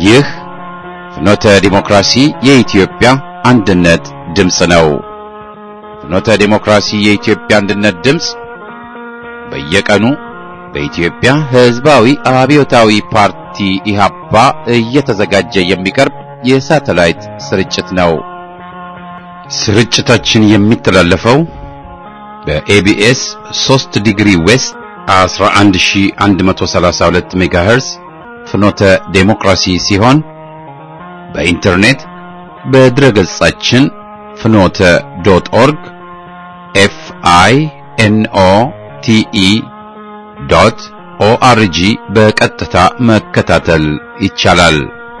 ይህ ፍኖተ ዲሞክራሲ የኢትዮጵያ አንድነት ድምፅ ነው። ፍኖተ ዲሞክራሲ የኢትዮጵያ አንድነት ድምፅ በየቀኑ በኢትዮጵያ ሕዝባዊ አብዮታዊ ፓርቲ ኢህአፓ እየተዘጋጀ የሚቀርብ የሳተላይት ስርጭት ነው። ስርጭታችን የሚተላለፈው በኤቢኤስ 3 ዲግሪ ዌስት 11132 ሜጋሄርዝ ፍኖተ ዴሞክራሲ ሲሆን በኢንተርኔት በድረገጻችን fnote.org FINOTE.ORG በቀጥታ መከታተል ይቻላል።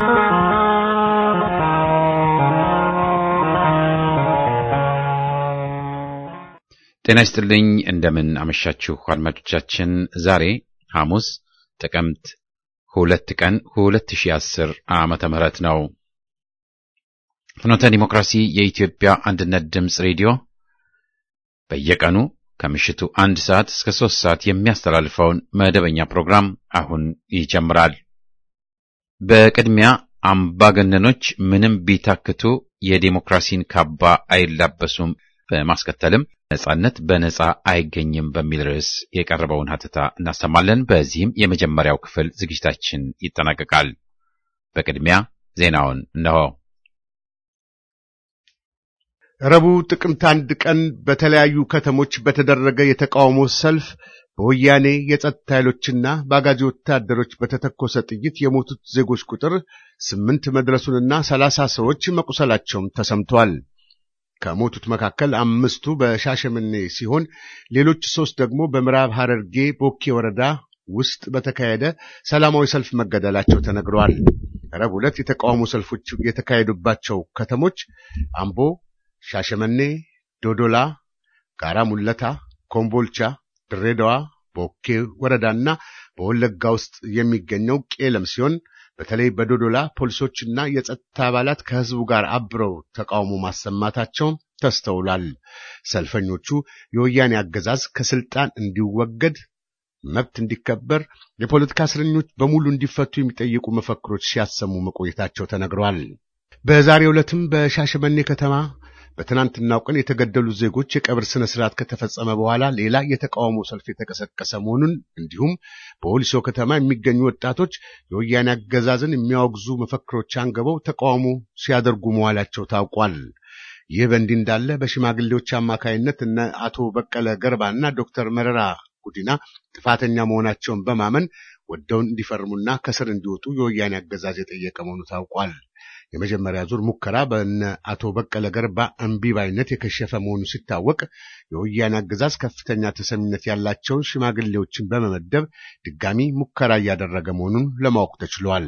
ጤና ይስጥልኝ፣ እንደምን አመሻችሁ አድማጮቻችን። ዛሬ ሐሙስ ጥቅምት 2 ቀን 2010 ዓመተ ምህረት ነው። ፍኖተ ዲሞክራሲ የኢትዮጵያ አንድነት ድምፅ ሬዲዮ በየቀኑ ከምሽቱ 1 ሰዓት እስከ 3 ሰዓት የሚያስተላልፈውን መደበኛ ፕሮግራም አሁን ይጀምራል። በቅድሚያ አምባገነኖች ምንም ቢታክቱ የዲሞክራሲን ካባ አይላበሱም፣ በማስከተልም ነጻነት በነጻ አይገኝም በሚል ርዕስ የቀረበውን ሀተታ እናሰማለን። በዚህም የመጀመሪያው ክፍል ዝግጅታችን ይጠናቀቃል። በቅድሚያ ዜናውን እነሆ። ረቡዕ ጥቅምት 1 ቀን በተለያዩ ከተሞች በተደረገ የተቃውሞ ሰልፍ በወያኔ የጸጥታ ኃይሎችና በአጋዚ ወታደሮች በተተኮሰ ጥይት የሞቱት ዜጎች ቁጥር 8 መድረሱንና 30 ሰዎች መቁሰላቸውም ተሰምቷል። ከሞቱት መካከል 5ቱ በሻሸመኔ ሲሆን ሌሎች 3 ደግሞ በምዕራብ ሐረርጌ ቦኬ ወረዳ ውስጥ በተካሄደ ሰላማዊ ሰልፍ መገደላቸው ተነግሯል። ረቡዕ ዕለት የተቃውሞ ሰልፎች የተካሄዱባቸው ከተሞች አምቦ፣ ሻሸመኔ፣ ዶዶላ፣ ጋራ ሙለታ፣ ኮምቦልቻ፣ ድሬዳዋ፣ ቦኬ ወረዳና በወለጋ ውስጥ የሚገኘው ቄለም ሲሆን በተለይ በዶዶላ ፖሊሶችና የጸጥታ አባላት ከህዝቡ ጋር አብረው ተቃውሞ ማሰማታቸው ተስተውሏል። ሰልፈኞቹ የወያኔ አገዛዝ ከስልጣን እንዲወገድ፣ መብት እንዲከበር፣ የፖለቲካ እስረኞች በሙሉ እንዲፈቱ የሚጠይቁ መፈክሮች ሲያሰሙ መቆየታቸው ተነግሯል። በዛሬው ዕለትም በሻሸመኔ ከተማ በትናንትናው ቀን የተገደሉ ዜጎች የቀብር ስነ ስርዓት ከተፈጸመ በኋላ ሌላ የተቃውሞ ሰልፍ የተቀሰቀሰ መሆኑን እንዲሁም በወሊሶ ከተማ የሚገኙ ወጣቶች የወያኔ አገዛዝን የሚያወግዙ መፈክሮች አንግበው ተቃውሞ ሲያደርጉ መዋላቸው ታውቋል። ይህ በእንዲህ እንዳለ በሽማግሌዎች አማካይነት እነ አቶ በቀለ ገርባና ዶክተር መረራ ጉዲና ጥፋተኛ መሆናቸውን በማመን ወደውን እንዲፈርሙና ከስር እንዲወጡ የወያኔ አገዛዝ የጠየቀ መሆኑ ታውቋል። የመጀመሪያ ዙር ሙከራ በእነ አቶ በቀለ ገርባ እምቢባይነት የከሸፈ መሆኑ ሲታወቅ የወያኔ አገዛዝ ከፍተኛ ተሰሚነት ያላቸውን ሽማግሌዎችን በመመደብ ድጋሚ ሙከራ እያደረገ መሆኑን ለማወቅ ተችሏል።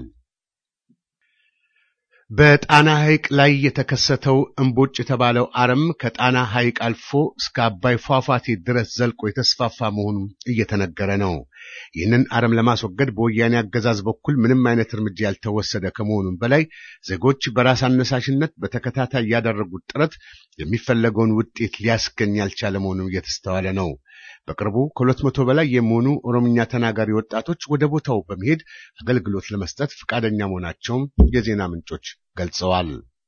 በጣና ሐይቅ ላይ የተከሰተው እምቦጭ የተባለው አረም ከጣና ሐይቅ አልፎ እስከ አባይ ፏፏቴ ድረስ ዘልቆ የተስፋፋ መሆኑ እየተነገረ ነው። ይህንን አረም ለማስወገድ በወያኔ አገዛዝ በኩል ምንም አይነት እርምጃ ያልተወሰደ ከመሆኑም በላይ ዜጎች በራስ አነሳሽነት በተከታታይ ያደረጉት ጥረት የሚፈለገውን ውጤት ሊያስገኝ ያልቻለ መሆኑ እየተስተዋለ ነው። በቅርቡ ከ200 በላይ የሚሆኑ ኦሮምኛ ተናጋሪ ወጣቶች ወደ ቦታው በመሄድ አገልግሎት ለመስጠት ፈቃደኛ መሆናቸውን የዜና ምንጮች ገልጸዋል።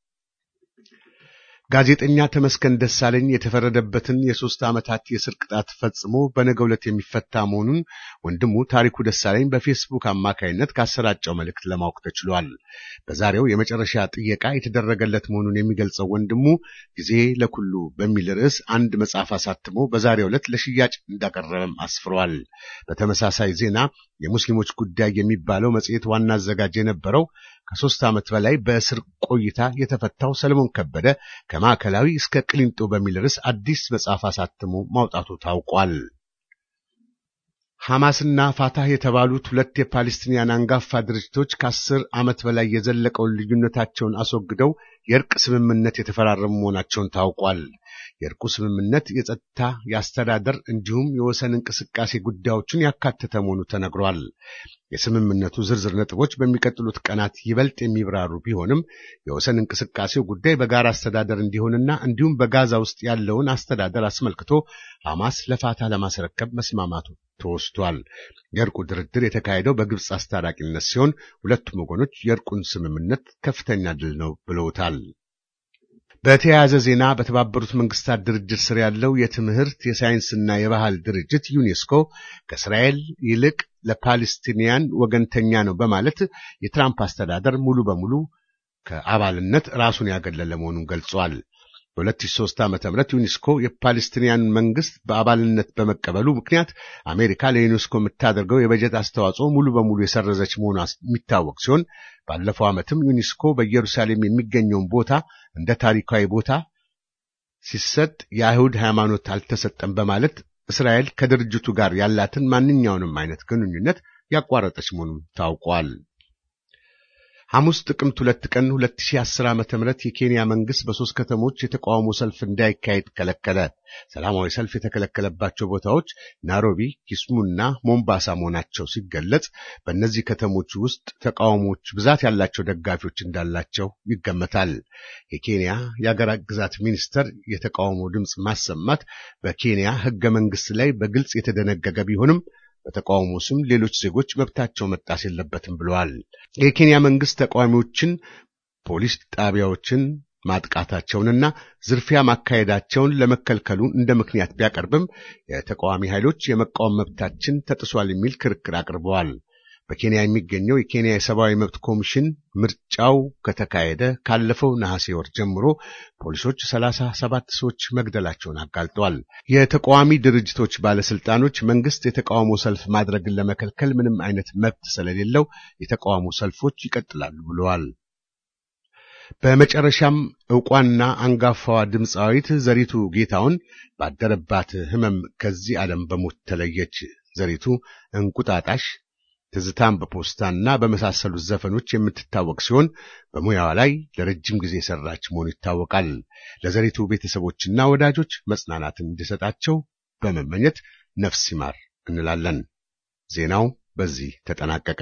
ጋዜጠኛ ተመስገን ደሳለኝ የተፈረደበትን የ3 ዓመታት የእስር ቅጣት ፈጽሞ በነገው ዕለት የሚፈታ መሆኑን ወንድሙ ታሪኩ ደሳለኝ በፌስቡክ አማካይነት ካሰራጨው መልእክት ለማወቅ ተችሏል። በዛሬው የመጨረሻ ጥየቃ የተደረገለት መሆኑን የሚገልጸው ወንድሙ ጊዜ ለኩሉ በሚል ርዕስ አንድ መጽሐፍ አሳትሞ በዛሬው ዕለት ለሽያጭ እንዳቀረበም አስፍሯል። በተመሳሳይ ዜና የሙስሊሞች ጉዳይ የሚባለው መጽሔት ዋና አዘጋጅ የነበረው ከ3 ዓመት በላይ በእስር ቆይታ የተፈታው ሰለሞን ከበደ ከማዕከላዊ እስከ ቅሊንጦ በሚል ርዕስ አዲስ መጽሐፍ አሳትሞ ማውጣቱ ታውቋል። ሐማስና ፋታህ የተባሉት 2 የፓለስቲኒያን አንጋፋ ድርጅቶች ከ10 ዓመት በላይ የዘለቀውን ልዩነታቸውን አስወግደው የእርቅ ስምምነት የተፈራረሙ መሆናቸውን ታውቋል። የእርቁ ስምምነት የጸጥታ ያስተዳደር እንዲሁም የወሰን እንቅስቃሴ ጉዳዮችን ያካተተ መሆኑ ተነግሯል። የስምምነቱ ዝርዝር ነጥቦች በሚቀጥሉት ቀናት ይበልጥ የሚብራሩ ቢሆንም የወሰን እንቅስቃሴው ጉዳይ በጋራ አስተዳደር እንዲሆንና እንዲሁም በጋዛ ውስጥ ያለውን አስተዳደር አስመልክቶ ሐማስ ለፋታ ለማስረከብ መስማማቱ ተወስቷል። የእርቁ ድርድር የተካሄደው በግብጽ አስታራቂነት ሲሆን ሁለቱም ወገኖች የእርቁን ስምምነት ከፍተኛ ድል ነው ብለውታል። በተያያዘ ዜና በተባበሩት መንግስታት ድርጅት ስር ያለው የትምህርት የሳይንስና የባህል ድርጅት ዩኔስኮ ከእስራኤል ይልቅ ለፓለስቲኒያን ወገንተኛ ነው በማለት የትራምፕ አስተዳደር ሙሉ በሙሉ ከአባልነት ራሱን ያገለለ መሆኑን ገልጿል። በ2003 ዓ.ም ዩኔስኮ የፓለስቲኒያን መንግስት በአባልነት በመቀበሉ ምክንያት አሜሪካ ለዩኔስኮ የምታደርገው የበጀት አስተዋጽኦ ሙሉ በሙሉ የሰረዘች መሆኗ የሚታወቅ ሲሆን ባለፈው ዓመትም ዩኔስኮ በኢየሩሳሌም የሚገኘውን ቦታ እንደ ታሪካዊ ቦታ ሲሰጥ የአይሁድ ሃይማኖት አልተሰጠም በማለት እስራኤል ከድርጅቱ ጋር ያላትን ማንኛውንም አይነት ግንኙነት ያቋረጠች መሆኑን ታውቋል። ሐሙስ ጥቅምት 2 ቀን 2010 ዓ.ም የኬንያ መንግስት በ3 ከተሞች የተቃውሞ ሰልፍ እንዳይካሄድ ከለከለ። ሰላማዊ ሰልፍ የተከለከለባቸው ቦታዎች ናይሮቢ፣ ኪስሙና ሞምባሳ መሆናቸው ሲገለጽ በእነዚህ ከተሞች ውስጥ ተቃውሞዎች ብዛት ያላቸው ደጋፊዎች እንዳላቸው ይገመታል። የኬንያ የአገር ግዛት ሚኒስተር የተቃውሞ ድምጽ ማሰማት በኬንያ ህገ መንግስት ላይ በግልጽ የተደነገገ ቢሆንም በተቃውሞ ስም ሌሎች ዜጎች መብታቸው መጣስ የለበትም ብለዋል። የኬንያ መንግስት ተቃዋሚዎችን ፖሊስ ጣቢያዎችን ማጥቃታቸውንና ዝርፊያ ማካሄዳቸውን ለመከልከሉ እንደ ምክንያት ቢያቀርብም የተቃዋሚ ኃይሎች የመቃወም መብታችን ተጥሷል የሚል ክርክር አቅርበዋል። በኬንያ የሚገኘው የኬንያ የሰብአዊ መብት ኮሚሽን ምርጫው ከተካሄደ ካለፈው ነሐሴ ወር ጀምሮ ፖሊሶች 37 ሰዎች መግደላቸውን አጋልጠዋል። የተቃዋሚ ድርጅቶች ባለስልጣኖች መንግስት የተቃውሞ ሰልፍ ማድረግን ለመከልከል ምንም አይነት መብት ስለሌለው የተቃውሞ ሰልፎች ይቀጥላሉ ብለዋል። በመጨረሻም ዕውቋና አንጋፋዋ ድምፃዊት ዘሪቱ ጌታውን ባደረባት ህመም ከዚህ ዓለም በሞት ተለየች። ዘሪቱ እንቁጣጣሽ ትዝታን በፖስታና በመሳሰሉት ዘፈኖች የምትታወቅ ሲሆን በሙያዋ ላይ ለረጅም ጊዜ ሰራች መሆኑ ይታወቃል። ለዘሪቱ ቤተሰቦችና ወዳጆች መጽናናትን እንዲሰጣቸው በመመኘት ነፍስ ይማር እንላለን። ዜናው በዚህ ተጠናቀቀ።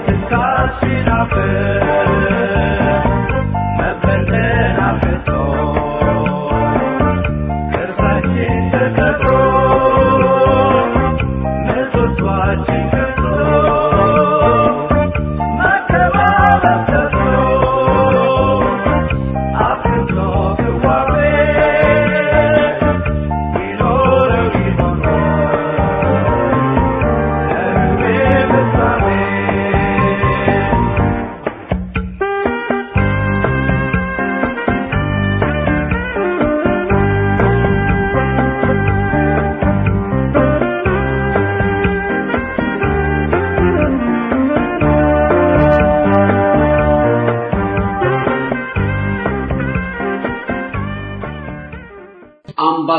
Never let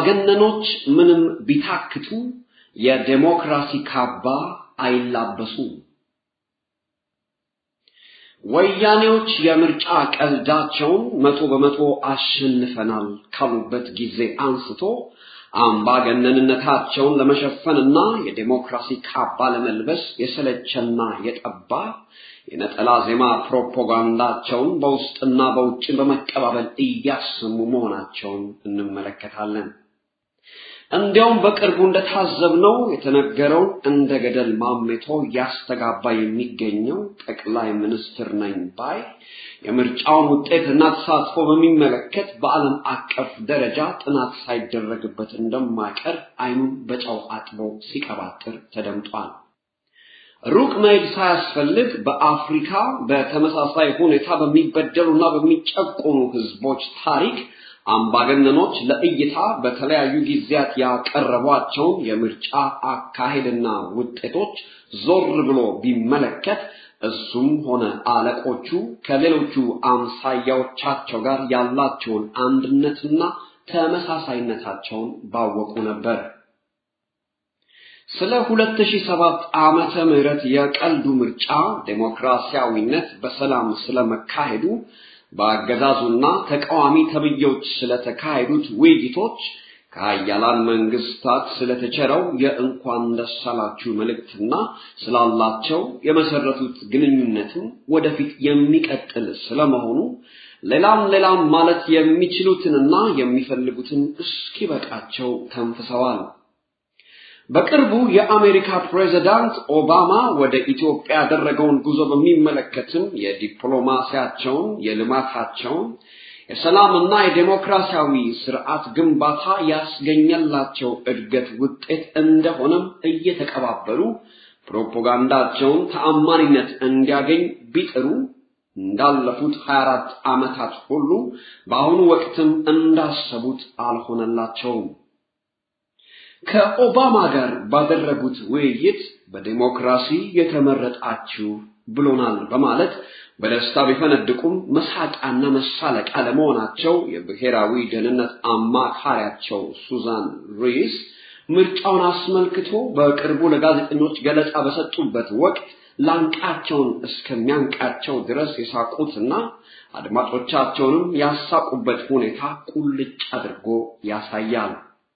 አምባገነኖች ምንም ቢታክቱ የዲሞክራሲ ካባ አይላበሱም። ወያኔዎች የምርጫ ቀልዳቸውን 100% አሸንፈናል ካሉበት ጊዜ አንስቶ አምባገነንነታቸውን ለመሸፈንና የዲሞክራሲ ካባ ለመልበስ የሰለቸና የጠባ የነጠላ ዜማ ፕሮፓጋንዳቸውን በውስጥና በውጭ በመቀባበል እያሰሙ መሆናቸውን እንመለከታለን። እንዲያውም በቅርቡ እንደታዘብነው የተነገረው እንደ ገደል ማሜቶ ያስተጋባ የሚገኘው ጠቅላይ ሚኒስትር ነኝ ባይ የምርጫውን ውጤትና ተሳትፎ በሚመለከት በዓለም አቀፍ ደረጃ ጥናት ሳይደረግበት እንደማይቀር አይኑን በጨው አጥቦ ሲቀባጥር ተደምጧል። ሩቅ መሄድ ሳያስፈልግ በአፍሪካ በተመሳሳይ ሁኔታ በሚበደሉና በሚጨቆኑ ህዝቦች ታሪክ አምባገነኖች ለእይታ በተለያዩ ጊዜያት ያቀረቧቸው የምርጫ አካሄድና ውጤቶች ዞር ብሎ ቢመለከት እሱም ሆነ አለቆቹ ከሌሎቹ አምሳያዎቻቸው ጋር ያላቸውን አንድነትና ተመሳሳይነታቸውን ባወቁ ነበር። ስለ 2007 ዓመተ ምህረት የቀልዱ ምርጫ ዲሞክራሲያዊነት በሰላም ስለመካሄዱ በአገዛዙና ተቃዋሚ ተብዮች ስለተካሄዱት ውይይቶች ከያላን መንግስታት ስለተቸረው የእንኳን ደስ አላችሁ መልእክትና ስላላቸው የመሰረቱት ግንኙነትን ወደፊት የሚቀጥል ስለመሆኑ ሌላም ማለት የሚችሉትንና የሚፈልጉትን እስኪበቃቸው ተንፍሰዋል። በቅርቡ የአሜሪካ ፕሬዝዳንት ኦባማ ወደ ኢትዮጵያ ያደረገውን ጉዞ በሚመለከትም የዲፕሎማሲያቸውን የልማታቸውን የሰላምና የዲሞክራሲያዊ ስርዓት ግንባታ ያስገኘላቸው እድገት ውጤት እንደሆነም እየተቀባበሉ ፕሮፓጋንዳቸውን ተአማኒነት እንዲያገኝ ቢጥሩ እንዳለፉት 24 ዓመታት ሁሉ በአሁኑ ወቅትም እንዳሰቡት አልሆነላቸውም። ከኦባማ ጋር ባደረጉት ውይይት በዲሞክራሲ የተመረጣችሁ ብሎናል በማለት በደስታ ቢፈነድቁም መሳቂያና መሳለቂያ ለመሆናቸው የብሔራዊ ደህንነት አማካሪያቸው ሱዛን ሪስ ምርጫውን አስመልክቶ በቅርቡ ለጋዜጠኞች ገለጻ በሰጡበት ወቅት ላንቃቸውን እስከሚያንቃቸው ድረስ የሳቁትና አድማጮቻቸውንም ያሳቁበት ሁኔታ ቁልጭ አድርጎ ያሳያል።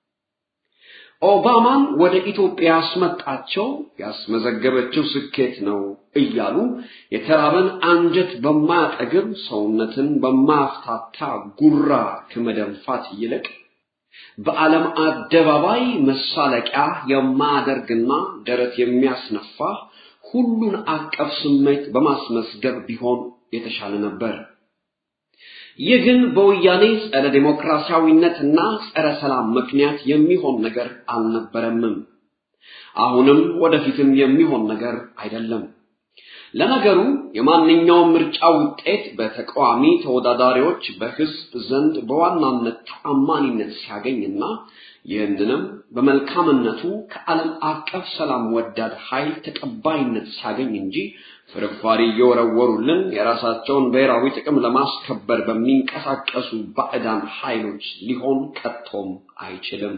ኦባማን ወደ ኢትዮጵያ ያስመጣቸው ያስመዘገበችው ስኬት ነው እያሉ የተራበን አንጀት በማያጠግብ ሰውነትን በማፍታታ ጉራ ከመደንፋት ይልቅ በዓለም አደባባይ መሳለቂያ የማያደርግና ደረት የሚያስነፋ ሁሉን አቀፍ ስሜት በማስመስገብ ቢሆን የተሻለ ነበር። ይህ ግን በወያኔ ጸረ ዲሞክራሲያዊነትና ጸረ ሰላም ምክንያት የሚሆን ነገር አልነበረም። አሁንም ወደፊትም የሚሆን ነገር አይደለም። ለነገሩ የማንኛውም ምርጫ ውጤት በተቃዋሚ ተወዳዳሪዎች በህዝብ ዘንድ በዋናነት ተአማኒነት ሲያገኝና ይህንንም በመልካምነቱ ከዓለም አቀፍ ሰላም ወዳድ ኃይል ተቀባይነት ሲያገኝ እንጂ ፍርፋሪ የወረወሩልን የራሳቸውን ብሔራዊ ጥቅም ለማስከበር በሚንቀሳቀሱ ባዕዳን ኃይሎች ሊሆን ቀጥቶም አይችልም።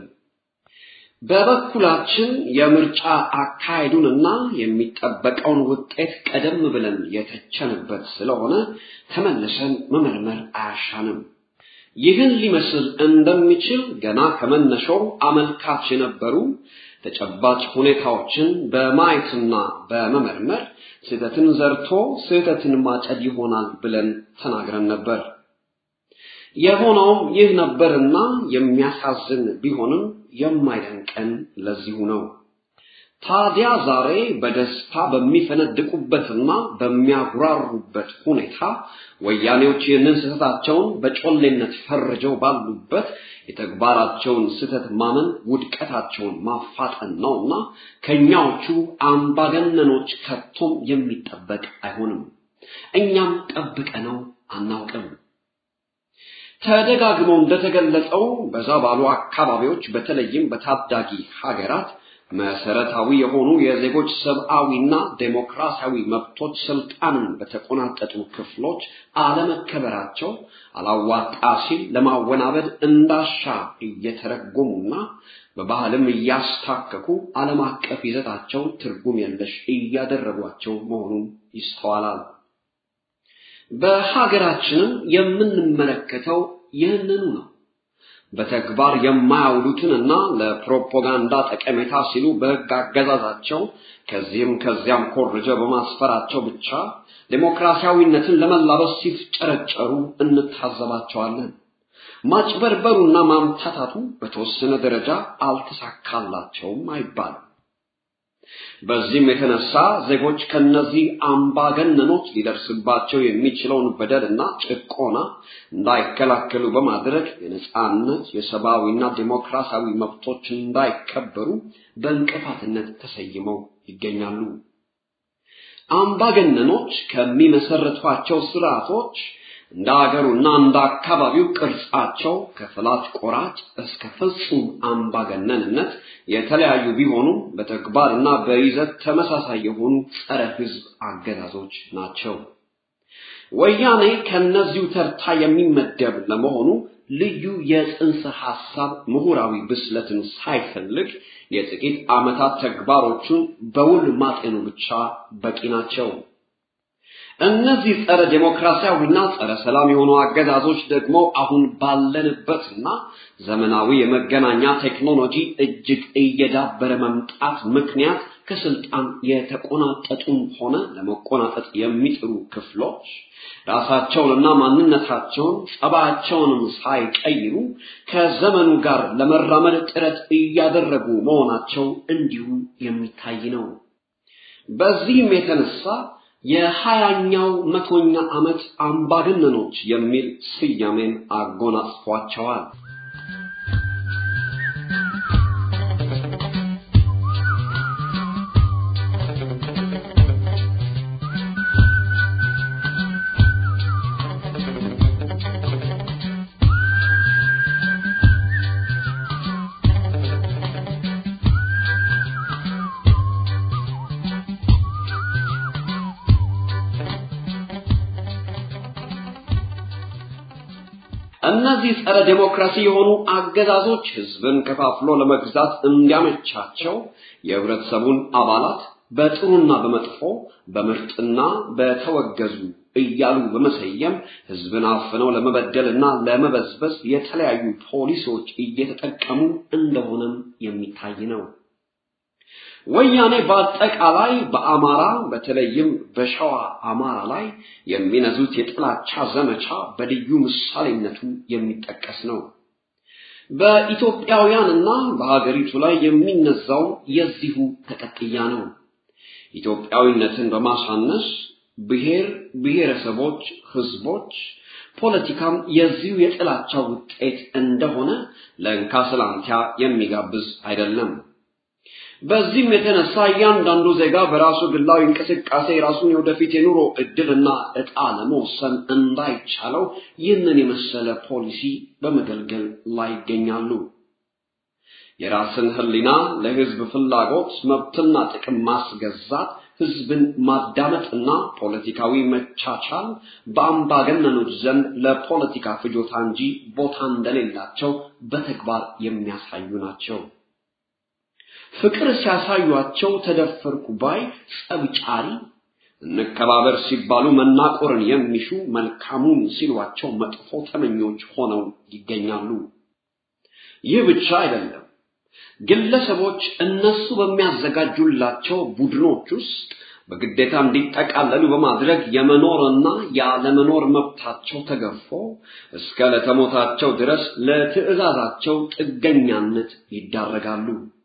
በበኩላችን የምርጫ አካሄዱንና የሚጠበቀውን ውጤት ቀደም ብለን የተቸንበት ስለሆነ ተመልሰን መመርመር አያሻንም። ይህን ሊመስል እንደሚችል ገና ከመነሻው አመልካች የነበሩ ተጨባጭ ሁኔታዎችን በማየትና በመመርመር ስህተትን ዘርቶ ስህተትን ማጨድ ይሆናል ብለን ተናግረን ነበር። የሆነው ይህ ነበርና የሚያሳዝን ቢሆንም የማይደንቀን ለዚሁ ነው። ታዲያ ዛሬ በደስታ በሚፈነድቁበትና በሚያጉራሩበት ሁኔታ ወያኔዎች ይህንን ስህተታቸውን በጮሌነት ፈርጀው ባሉበት የተግባራቸውን ስህተት ማመን ውድቀታቸውን ማፋጠን ነውና ከኛዎቹ አምባገነኖች ከቶም የሚጠበቅ አይሆንም። እኛም ጠብቀነው አናውቅም። ተደጋግሞ እንደተገለጸው በዛ ባሉ አካባቢዎች በተለይም በታዳጊ ሀገራት መሰረታዊ የሆኑ የዜጎች ሰብአዊና ዴሞክራሲያዊ መብቶች ስልጣንን በተቆናጠጡ ክፍሎች አለመከበራቸው አላዋጣ ሲል ለማወናበድ እንዳሻ እየተረጎሙና በባህልም እያስታከኩ ዓለም አቀፍ ይዘታቸው ትርጉም የለሽ እያደረጓቸው መሆኑን ይስተዋላል። በሀገራችንም የምንመለከተው ይህንኑ ነው። በተግባር የማያውሉትንና ለፕሮፓጋንዳ ጠቀሜታ ሲሉ በሕግ አገዛዛቸው ከዚህም ከዚያም ኮርጀው በማስፈራቸው ብቻ ዴሞክራሲያዊነትን ለመላበስ ሲፍጨረጨሩ እንታዘባቸዋለን። ማጭበርበሩና ማምታታቱ በተወሰነ ደረጃ አልተሳካላቸውም አይባልም። በዚህም የተነሳ ዜጎች ከነዚህ አምባገነኖች ሊደርስባቸው የሚችለውን በደልና ጭቆና እንዳይከላከሉ በማድረግ የነጻነት የሰብአዊና ዴሞክራሲያዊ መብቶች እንዳይከበሩ በእንቅፋትነት ተሰይመው ይገኛሉ። አምባገነኖች ከሚመሰርቷቸው ስርዓቶች እንደ ሀገሩና እንደ አካባቢው ቅርጻቸው ከፍላጭ ቆራጭ እስከ ፍጹም አምባገነንነት የተለያዩ ቢሆኑም በተግባርና በይዘት ተመሳሳይ የሆኑ ጸረ ሕዝብ አገዛዞች ናቸው። ወያኔ ከነዚሁ ተርታ የሚመደብ ለመሆኑ ልዩ የጽንሰ ሐሳብ ምሁራዊ ብስለትን ሳይፈልግ የጥቂት ዓመታት ተግባሮቹን በውል ማጤኑ ብቻ በቂ ናቸው። እነዚህ ጸረ ዴሞክራሲያዊና ጸረ ሰላም የሆኑ አገዛዞች ደግሞ አሁን ባለንበትና ዘመናዊ የመገናኛ ቴክኖሎጂ እጅግ እየዳበረ መምጣት ምክንያት ከስልጣን የተቆናጠጡም ሆነ ለመቆናጠጥ የሚጥሩ ክፍሎች ራሳቸውንና ማንነታቸውን ጸባያቸውንም ሳይቀይሩ ከዘመኑ ጋር ለመራመድ ጥረት እያደረጉ መሆናቸው እንዲሁ የሚታይ ነው። በዚህም የተነሳ የ20ኛው መቶኛ ዓመት አምባገነኖች የሚል ስያሜን አጎናጽፏቸዋል። እነዚህ ጸረ ዴሞክራሲ የሆኑ አገዛዞች ህዝብን ከፋፍሎ ለመግዛት እንዲያመቻቸው የህብረተሰቡን አባላት በጥሩና በመጥፎ በምርጥና በተወገዙ እያሉ በመሰየም ህዝብን አፍነው ለመበደልና ለመበዝበዝ የተለያዩ ፖሊሶች እየተጠቀሙ እንደሆነም የሚታይ ነው። ወያኔ በአጠቃላይ በአማራ በተለይም በሸዋ አማራ ላይ የሚነዙት የጥላቻ ዘመቻ በልዩ ምሳሌነቱ የሚጠቀስ ነው። በኢትዮጵያውያንና በሀገሪቱ ላይ የሚነዛው የዚሁ ተቀጥያ ነው። ኢትዮጵያዊነትን በማሳነስ ብሔር ብሔረሰቦች ህዝቦች ፖለቲካም የዚሁ የጥላቻ ውጤት እንደሆነ ለእንካ ሰላንቲያ የሚጋብዝ አይደለም። በዚህም የተነሳ እያንዳንዱ ዜጋ በራሱ ግላዊ እንቅስቃሴ ራሱን የወደፊት የኑሮ እድልና ዕጣ ለመወሰን እንዳይቻለው ይህንን የመሰለ ፖሊሲ በመገልገል ላይ ይገኛሉ። የራስን ህሊና ለህዝብ ፍላጎት መብትና ጥቅም ማስገዛት ህዝብን ማዳመጥና ፖለቲካዊ መቻቻል በአምባገነኖች ዘንድ ለፖለቲካ ፍጆታ እንጂ ቦታ እንደሌላቸው በተግባር የሚያሳዩ ናቸው። ፍቅር ሲያሳዩአቸው ተደፈርኩ ባይ ጸብጫሪ፣ እንከባበር ሲባሉ መናቆርን የሚሹ መልካሙን ሲሏቸው መጥፎ ተመኞች ሆነው ይገኛሉ። ይህ ብቻ አይደለም። ግለሰቦች እነሱ በሚያዘጋጁላቸው ቡድኖች ውስጥ በግዴታ እንዲጠቃለሉ በማድረግ የመኖርና ያለመኖር መብታቸው ተገፎ እስከ ለተሞታቸው ድረስ ለትዕዛዛቸው ጥገኛነት ይዳረጋሉ።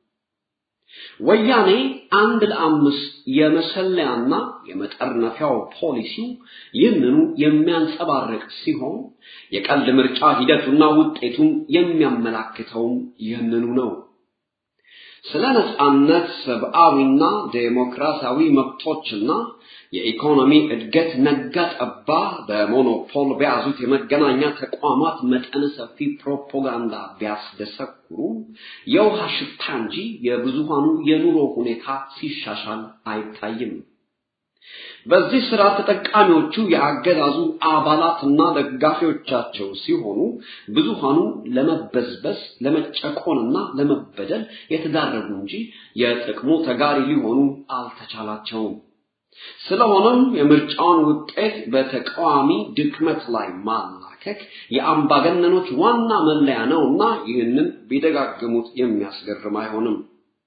ወያኔ 1 ለ5 የመሰለያና የመጠርነፊያው ፖሊሲው ይህንኑ የሚያንጸባርቅ ሲሆን የቀልድ ምርጫ ሂደቱና ውጤቱም የሚያመላክተው ይህንኑ ነው። ስለ ነጻነት ሰብአዊና ዴሞክራሲያዊ መብቶችና የኢኮኖሚ እድገት ነጋ ጠባ በሞኖፖል በያዙት የመገናኛ ተቋማት መጠነ ሰፊ ፕሮፓጋንዳ ቢያስደሰኩሩ የውሃ ሽታ እንጂ የብዙሃኑ የኑሮ ሁኔታ ሲሻሻል አይታይም። በዚህ ስራ ተጠቃሚዎቹ የአገዛዙ አባላትና ደጋፊዎቻቸው ሲሆኑ ብዙሃኑ ለመበዝበዝ ለመጨቆንና ለመበደል የተዳረጉ እንጂ የጥቅሙ ተጋሪ ሊሆኑ አልተቻላቸውም። ስለሆነም የምርጫውን ውጤት በተቃዋሚ ድክመት ላይ ማላከክ የአምባገነኖች ዋና መለያ ነውና ይህንን ቢደጋግሙት የሚያስገርም አይሆንም።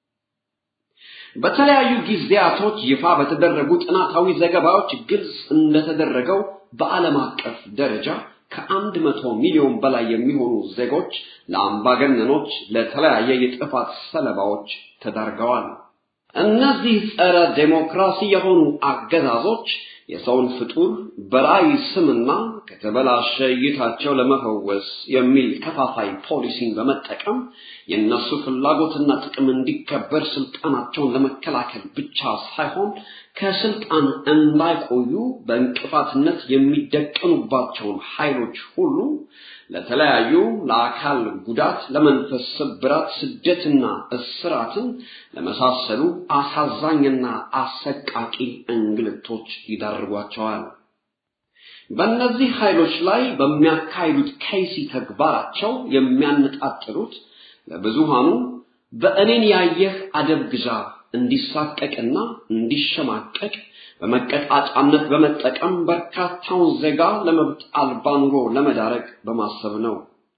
በተለያዩ ጊዜያቶች ይፋ በተደረጉ ጥናታዊ ዘገባዎች ግልጽ እንደተደረገው በዓለም አቀፍ ደረጃ ከ100 ሚሊዮን በላይ የሚሆኑ ዜጎች ለአምባገነኖች ለተለያየ የጥፋት ሰለባዎች ተዳርገዋል። እነዚህ ጸረ ዴሞክራሲ የሆኑ አገዛዞች የሰውን ፍጡር በራይ ስምና ከተበላሸ እይታቸው ለመፈወስ የሚል ከፋፋይ ፖሊሲን በመጠቀም የነሱ ፍላጎትና ጥቅም እንዲከበር ስልጣናቸውን ለመከላከል ብቻ ሳይሆን ከስልጣን እንዳይቆዩ በእንቅፋትነት የሚደቀኑባቸውን ኃይሎች ሁሉ ለተለያዩ ለአካል ጉዳት፣ ለመንፈስ ስብራት፣ ስደትና እስራትን ለመሳሰሉ አሳዛኝና አሰቃቂ እንግልቶች ይዳርጓቸዋል። በእነዚህ ኃይሎች ላይ በሚያካሂዱት ከይሲ ተግባራቸው የሚያነጣጥሩት ለብዙሃኑ በእኔን ያየህ አደብ ግዛ እንዲሳቀቅና እንዲሸማቀቅ በመቀጣጫነት በመጠቀም በርካታውን ዜጋ ለመብት አልባ ኑሮ ለመዳረግ በማሰብ ነው።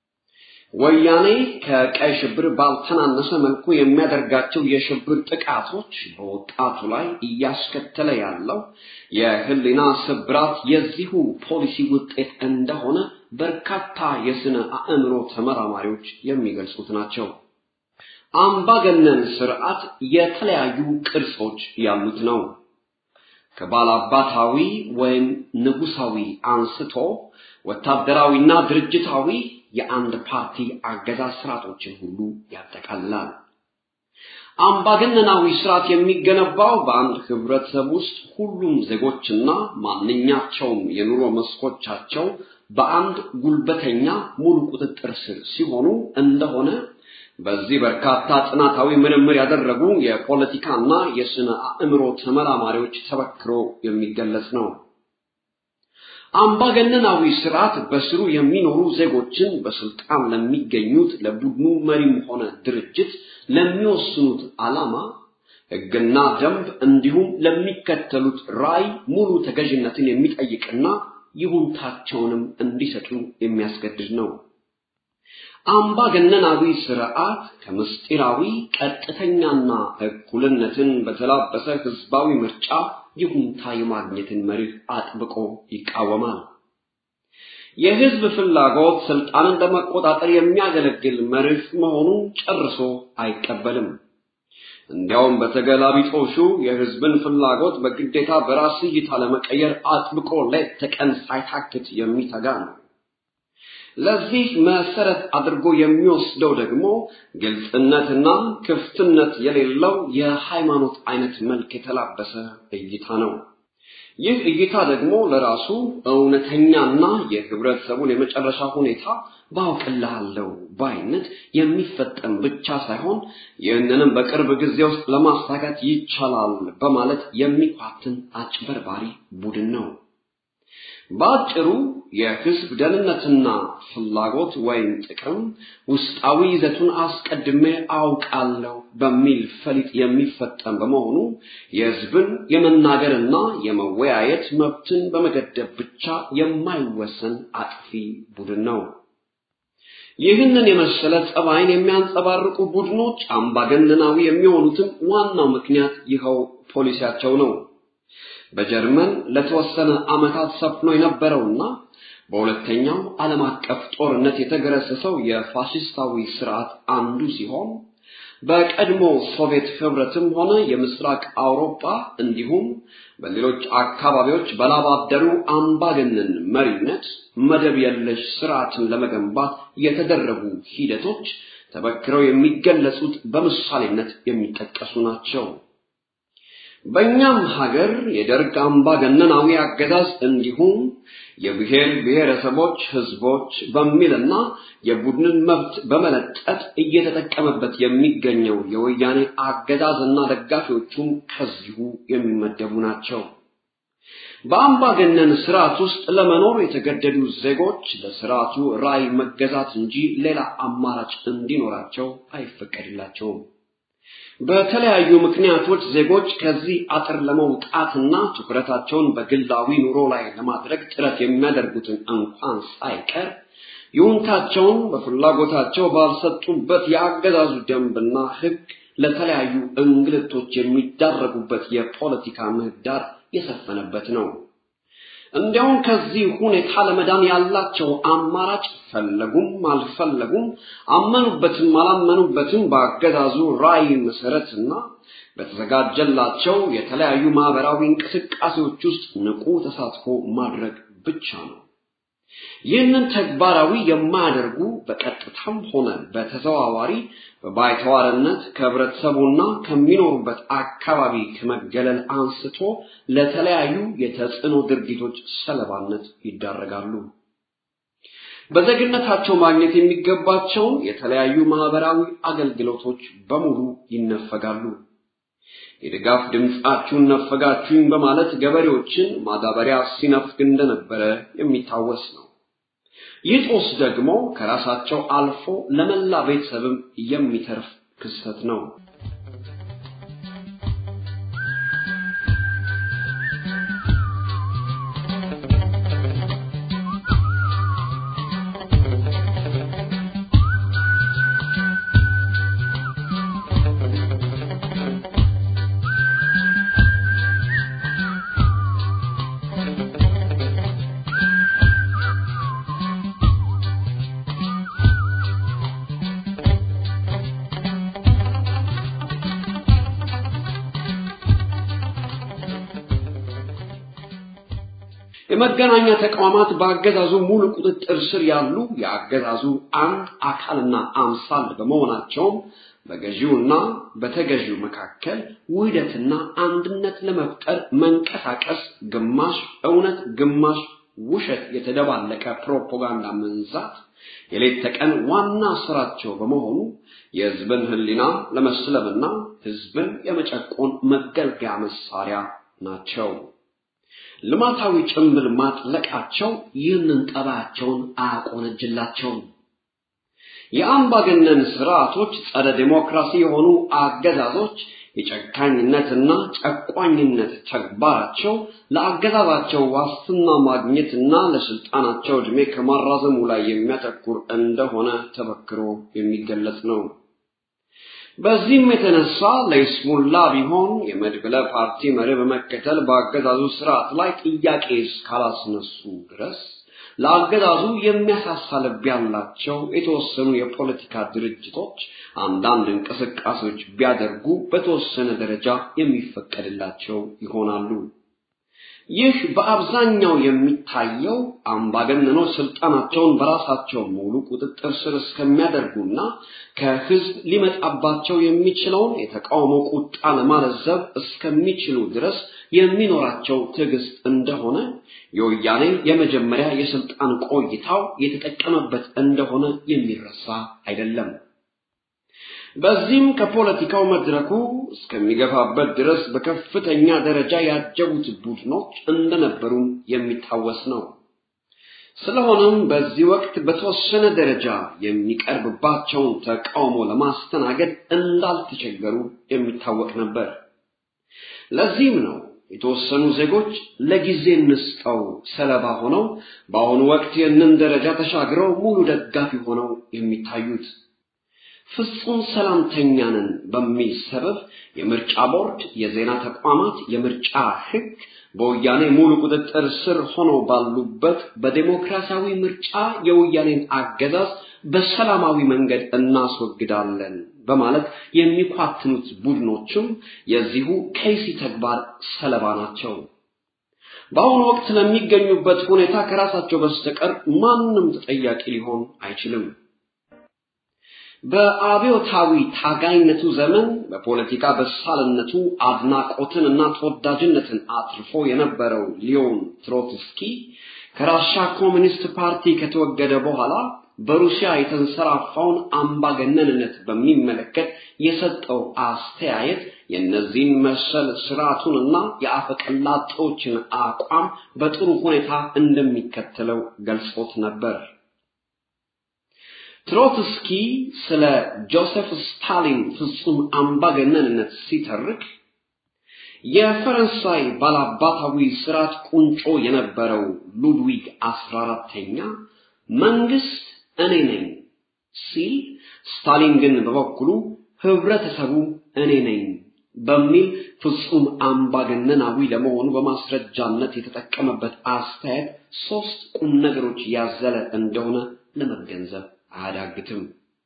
ወያኔ ከቀይ ሽብር ባልተናነሰ መልኩ የሚያደርጋቸው የሽብር ጥቃቶች በወጣቱ ላይ እያስከተለ ያለው የህሊና ስብራት የዚሁ ፖሊሲ ውጤት እንደሆነ በርካታ የስነ አእምሮ ተመራማሪዎች የሚገልጹት ናቸው። አምባገነን ስርዓት የተለያዩ ቅርጾች ያሉት ነው። ከባላባታዊ ወይም ንጉሳዊ አንስቶ ወታደራዊና ድርጅታዊ የአንድ ፓርቲ አገዛዝ ስርዓቶችን ሁሉ ያጠቃልላል። አምባገነናዊ ስርዓት የሚገነባው በአንድ ህብረተሰብ ውስጥ ሁሉም ዜጎችና ማንኛቸውም የኑሮ መስኮቻቸው በአንድ ጉልበተኛ ሙሉ ቁጥጥር ስር ሲሆኑ እንደሆነ በዚህ በርካታ ጥናታዊ ምርምር ያደረጉ የፖለቲካና የስነ አእምሮ ተመራማሪዎች ተበክሮ የሚገለጽ ነው። አምባገነናዊ ስርዓት በስሩ የሚኖሩ ዜጎችን በስልጣን ለሚገኙት ለቡድኑ መሪም ሆነ ድርጅት ለሚወስኑት ዓላማ ሕግና ደንብ እንዲሁም ለሚከተሉት ራዕይ ሙሉ ተገዥነትን የሚጠይቅና ይሁንታቸውንም እንዲሰጡ የሚያስገድድ ነው። አምባገነናዊ ስርዓት ከምስጢራዊ ቀጥተኛና እኩልነትን በተላበሰ ህዝባዊ ምርጫ ይሁንታ የማግኘትን መርህ አጥብቆ ይቃወማል። የህዝብ ፍላጎት ስልጣንን ለመቆጣጠር የሚያገለግል መርህ መሆኑን ጨርሶ አይቀበልም። እንዲያውም በተገላቢጦሹ የህዝብን ፍላጎት በግዴታ በራስ እይታ ለመቀየር አጥብቆ ሌት ተቀን ሳይታክት የሚተጋ ነው። ለዚህ መሰረት አድርጎ የሚወስደው ደግሞ ግልጽነትና ክፍትነት የሌለው የሃይማኖት አይነት መልክ የተላበሰ እይታ ነው። ይህ እይታ ደግሞ ለራሱ እውነተኛና የህብረተሰቡን የመጨረሻ ሁኔታ ባውቅልሃለሁ ባይነት የሚፈጠም ብቻ ሳይሆን ይህንንም በቅርብ ጊዜ ውስጥ ለማሳካት ይቻላል በማለት የሚኳትን አጭበርባሪ ቡድን ነው። ባጭሩ የህዝብ ደህንነትና ፍላጎት ወይም ጥቅም ውስጣዊ ይዘቱን አስቀድሜ አውቃለሁ በሚል ፈሊጥ የሚፈጠም በመሆኑ የህዝብን የመናገርና የመወያየት መብትን በመገደብ ብቻ የማይወሰን አጥፊ ቡድን ነው። ይህንን የመሰለ ጸባይን የሚያንጸባርቁ ቡድኖች አምባገነናዊ የሚሆኑትን ዋናው ምክንያት ይኸው ፖሊሲያቸው ነው። በጀርመን ለተወሰነ ዓመታት ሰፍኖ የነበረውና በሁለተኛው ዓለም አቀፍ ጦርነት የተገረሰሰው የፋሺስታዊ ስርዓት አንዱ ሲሆን በቀድሞ ሶቪየት ህብረትም ሆነ የምስራቅ አውሮፓ እንዲሁም በሌሎች አካባቢዎች በላባደሩ አምባገነን መሪነት መደብ የለሽ ስርዓትን ለመገንባት የተደረጉ ሂደቶች ተበክረው የሚገለጹት በምሳሌነት የሚጠቀሱ ናቸው። በእኛም ሀገር የደርግ አምባገነናዊ አገዛዝ እንዲሁም የብሔር ብሔረሰቦች ህዝቦች በሚልና የቡድንን መብት በመለጠጥ እየተጠቀመበት የሚገኘው የወያኔ አገዛዝና ደጋፊዎቹም ከዚሁ የሚመደቡ ናቸው። በአምባገነን ስርዓት ውስጥ ለመኖር የተገደዱ ዜጎች ለስርዓቱ ራዕይ መገዛት እንጂ ሌላ አማራጭ እንዲኖራቸው አይፈቀድላቸውም። በተለያዩ ምክንያቶች ዜጎች ከዚህ አጥር ለመውጣትና ትኩረታቸውን በግላዊ ኑሮ ላይ ለማድረግ ጥረት የሚያደርጉትን እንኳን ሳይቀር ይሁንታቸውን በፍላጎታቸው ባልሰጡበት የአገዛዙ ደንብና ህግ ለተለያዩ እንግልቶች የሚዳረጉበት የፖለቲካ ምህዳር የሰፈነበት ነው። እንዲያውም ከዚህ ሁኔታ ለመዳን ያላቸው አማራጭ ፈለጉም አልፈለጉም አመኑበትም አላመኑበትም በአገዛዙ ራዕይ መሰረትና በተዘጋጀላቸው የተለያዩ ማህበራዊ እንቅስቃሴዎች ውስጥ ንቁ ተሳትፎ ማድረግ ብቻ ነው። ይህንን ተግባራዊ የማያደርጉ በቀጥታም ሆነ በተዘዋዋሪ በባይተዋርነት ከህብረተሰቡና ከሚኖሩበት አካባቢ ከመገለል አንስቶ ለተለያዩ የተጽዕኖ ድርጊቶች ሰለባነት ይዳረጋሉ። በዜግነታቸው ማግኘት የሚገባቸው የተለያዩ ማህበራዊ አገልግሎቶች በሙሉ ይነፈጋሉ። የድጋፍ ድምጻችሁን ነፈጋችሁኝ በማለት ገበሬዎችን ማዳበሪያ ሲነፍግ እንደነበረ የሚታወስ ነው። ይህ ጦስ ደግሞ ከራሳቸው አልፎ ለመላ ቤተሰብም የሚተርፍ ክስተት ነው። የመገናኛ ተቋማት በአገዛዙ ሙሉ ቁጥጥር ስር ያሉ የአገዛዙ አንድ አካልና አምሳል በመሆናቸው በገዢውና በተገዢው መካከል ውህደትና አንድነት ለመፍጠር መንቀሳቀስ ግማሽ እውነት ግማሽ ውሸት የተደባለቀ ፕሮፓጋንዳ መንዛት የሌት ተቀን ዋና ስራቸው በመሆኑ የህዝብን ህሊና ለመስለምና ህዝብን የመጨቆን መገልገያ መሳሪያ ናቸው። ልማታዊ ጭምብል ማጥለቃቸው ይህንን ጠባያቸውን አያቆነጅላቸውም። የአምባገነን ስርዓቶች ጸረ ዲሞክራሲ የሆኑ አገዛዞች የጨካኝነትና ጨቋኝነት ተግባራቸው ለአገዛዛቸው ዋስትና ማግኘትና ለስልጣናቸው እድሜ ከማራዘሙ ላይ የሚያተኩር እንደሆነ ተበክሮ የሚገለጽ ነው። በዚህም የተነሳ ለይስሙላ ቢሆን የመድብለ ፓርቲ መርህ በመከተል በአገዛዙ ስርዓት ላይ ጥያቄ እስካላስነሱ ድረስ ለአገዛዙ የሚያሳሳልብ ያላቸው የተወሰኑ የፖለቲካ ድርጅቶች አንዳንድ እንቅስቃሴዎች ቢያደርጉ በተወሰነ ደረጃ የሚፈቀድላቸው ይሆናሉ። ይህ በአብዛኛው የሚታየው አምባገነኖች ስልጣናቸውን በራሳቸው ሙሉ ቁጥጥር ስር እስከሚያደርጉና ከህዝብ ሊመጣባቸው የሚችለውን የተቃውሞ ቁጣ ለማለዘብ እስከሚችሉ ድረስ የሚኖራቸው ትዕግስት እንደሆነ የወያኔ የመጀመሪያ የስልጣን ቆይታው የተጠቀመበት እንደሆነ የሚረሳ አይደለም። በዚህም ከፖለቲካው መድረኩ እስከሚገፋበት ድረስ በከፍተኛ ደረጃ ያጀቡት ቡድኖች እንደነበሩ የሚታወስ ነው። ስለሆነም በዚህ ወቅት በተወሰነ ደረጃ የሚቀርብባቸውን ተቃውሞ ለማስተናገድ እንዳልተቸገሩ የሚታወቅ ነበር። ለዚህም ነው የተወሰኑ ዜጎች ለጊዜ እንስጠው ሰለባ ሆነው በአሁኑ ወቅት ይህንን ደረጃ ተሻግረው ሙሉ ደጋፊ ሆነው የሚታዩት። ፍጹም ሰላምተኛ ነን በሚል ሰበብ የምርጫ ቦርድ፣ የዜና ተቋማት፣ የምርጫ ህግ በወያኔ ሙሉ ቁጥጥር ስር ሆነው ባሉበት በዲሞክራሲያዊ ምርጫ የወያኔን አገዛዝ በሰላማዊ መንገድ እናስወግዳለን በማለት የሚኳትኑት ቡድኖችም የዚሁ ከይሲ ተግባር ሰለባ ናቸው። በአሁኑ ወቅት ለሚገኙበት ሁኔታ ከራሳቸው በስተቀር ማንም ተጠያቂ ሊሆን አይችልም። በአብዮታዊ ታጋይነቱ ዘመን በፖለቲካ በሳልነቱ አድናቆትንና ተወዳጅነትን አትርፎ የነበረው ሊዮን ትሮትስኪ ከራሻ ኮሚኒስት ፓርቲ ከተወገደ በኋላ በሩሲያ የተንሰራፋውን አምባገነንነት በሚመለከት የሰጠው አስተያየት የነዚህን መሰል ስርዓቱንና የአፈቀላጦችን አቋም በጥሩ ሁኔታ እንደሚከተለው ገልጾት ነበር። ትሮትስኪ ስለ ጆሴፍ ስታሊን ፍጹም አምባገነንነት ሲተርክ የፈረንሳይ ባላባታዊ ስርዓት ቁንጮ የነበረው ሉድዊግ 14ኛ መንግስት እኔ ነኝ ሲል፣ ስታሊን ግን በበኩሉ ህብረተሰቡ እኔ ነኝ በሚል ፍጹም አምባገነናዊ ለመሆኑ በማስረጃነት የተጠቀመበት አስተያየት ሶስት ቁም ነገሮች ያዘለ እንደሆነ ለመገንዘብ አያዳግትም።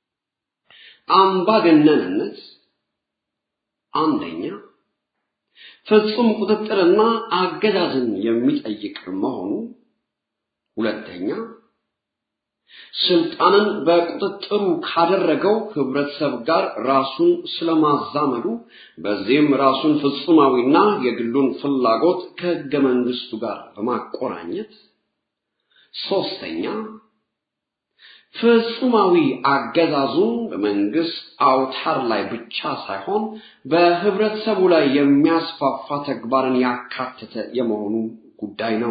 አምባገነንነት አንደኛ ፍጹም ቁጥጥርና አገዛዝን የሚጠይቅ መሆኑ፣ ሁለተኛ ስልጣንን በቁጥጥሩ ካደረገው ህብረተሰብ ጋር ራሱን ስለማዛመዱ በዚህም ራሱን ፍጹማዊና የግሉን ፍላጎት ከሕገ መንግስቱ ጋር በማቆራኘት፣ ሶስተኛ ፍጹማዊ አገዛዙን በመንግስት አውታር ላይ ብቻ ሳይሆን በህብረተሰቡ ላይ የሚያስፋፋ ተግባርን ያካተተ የመሆኑ ጉዳይ ነው።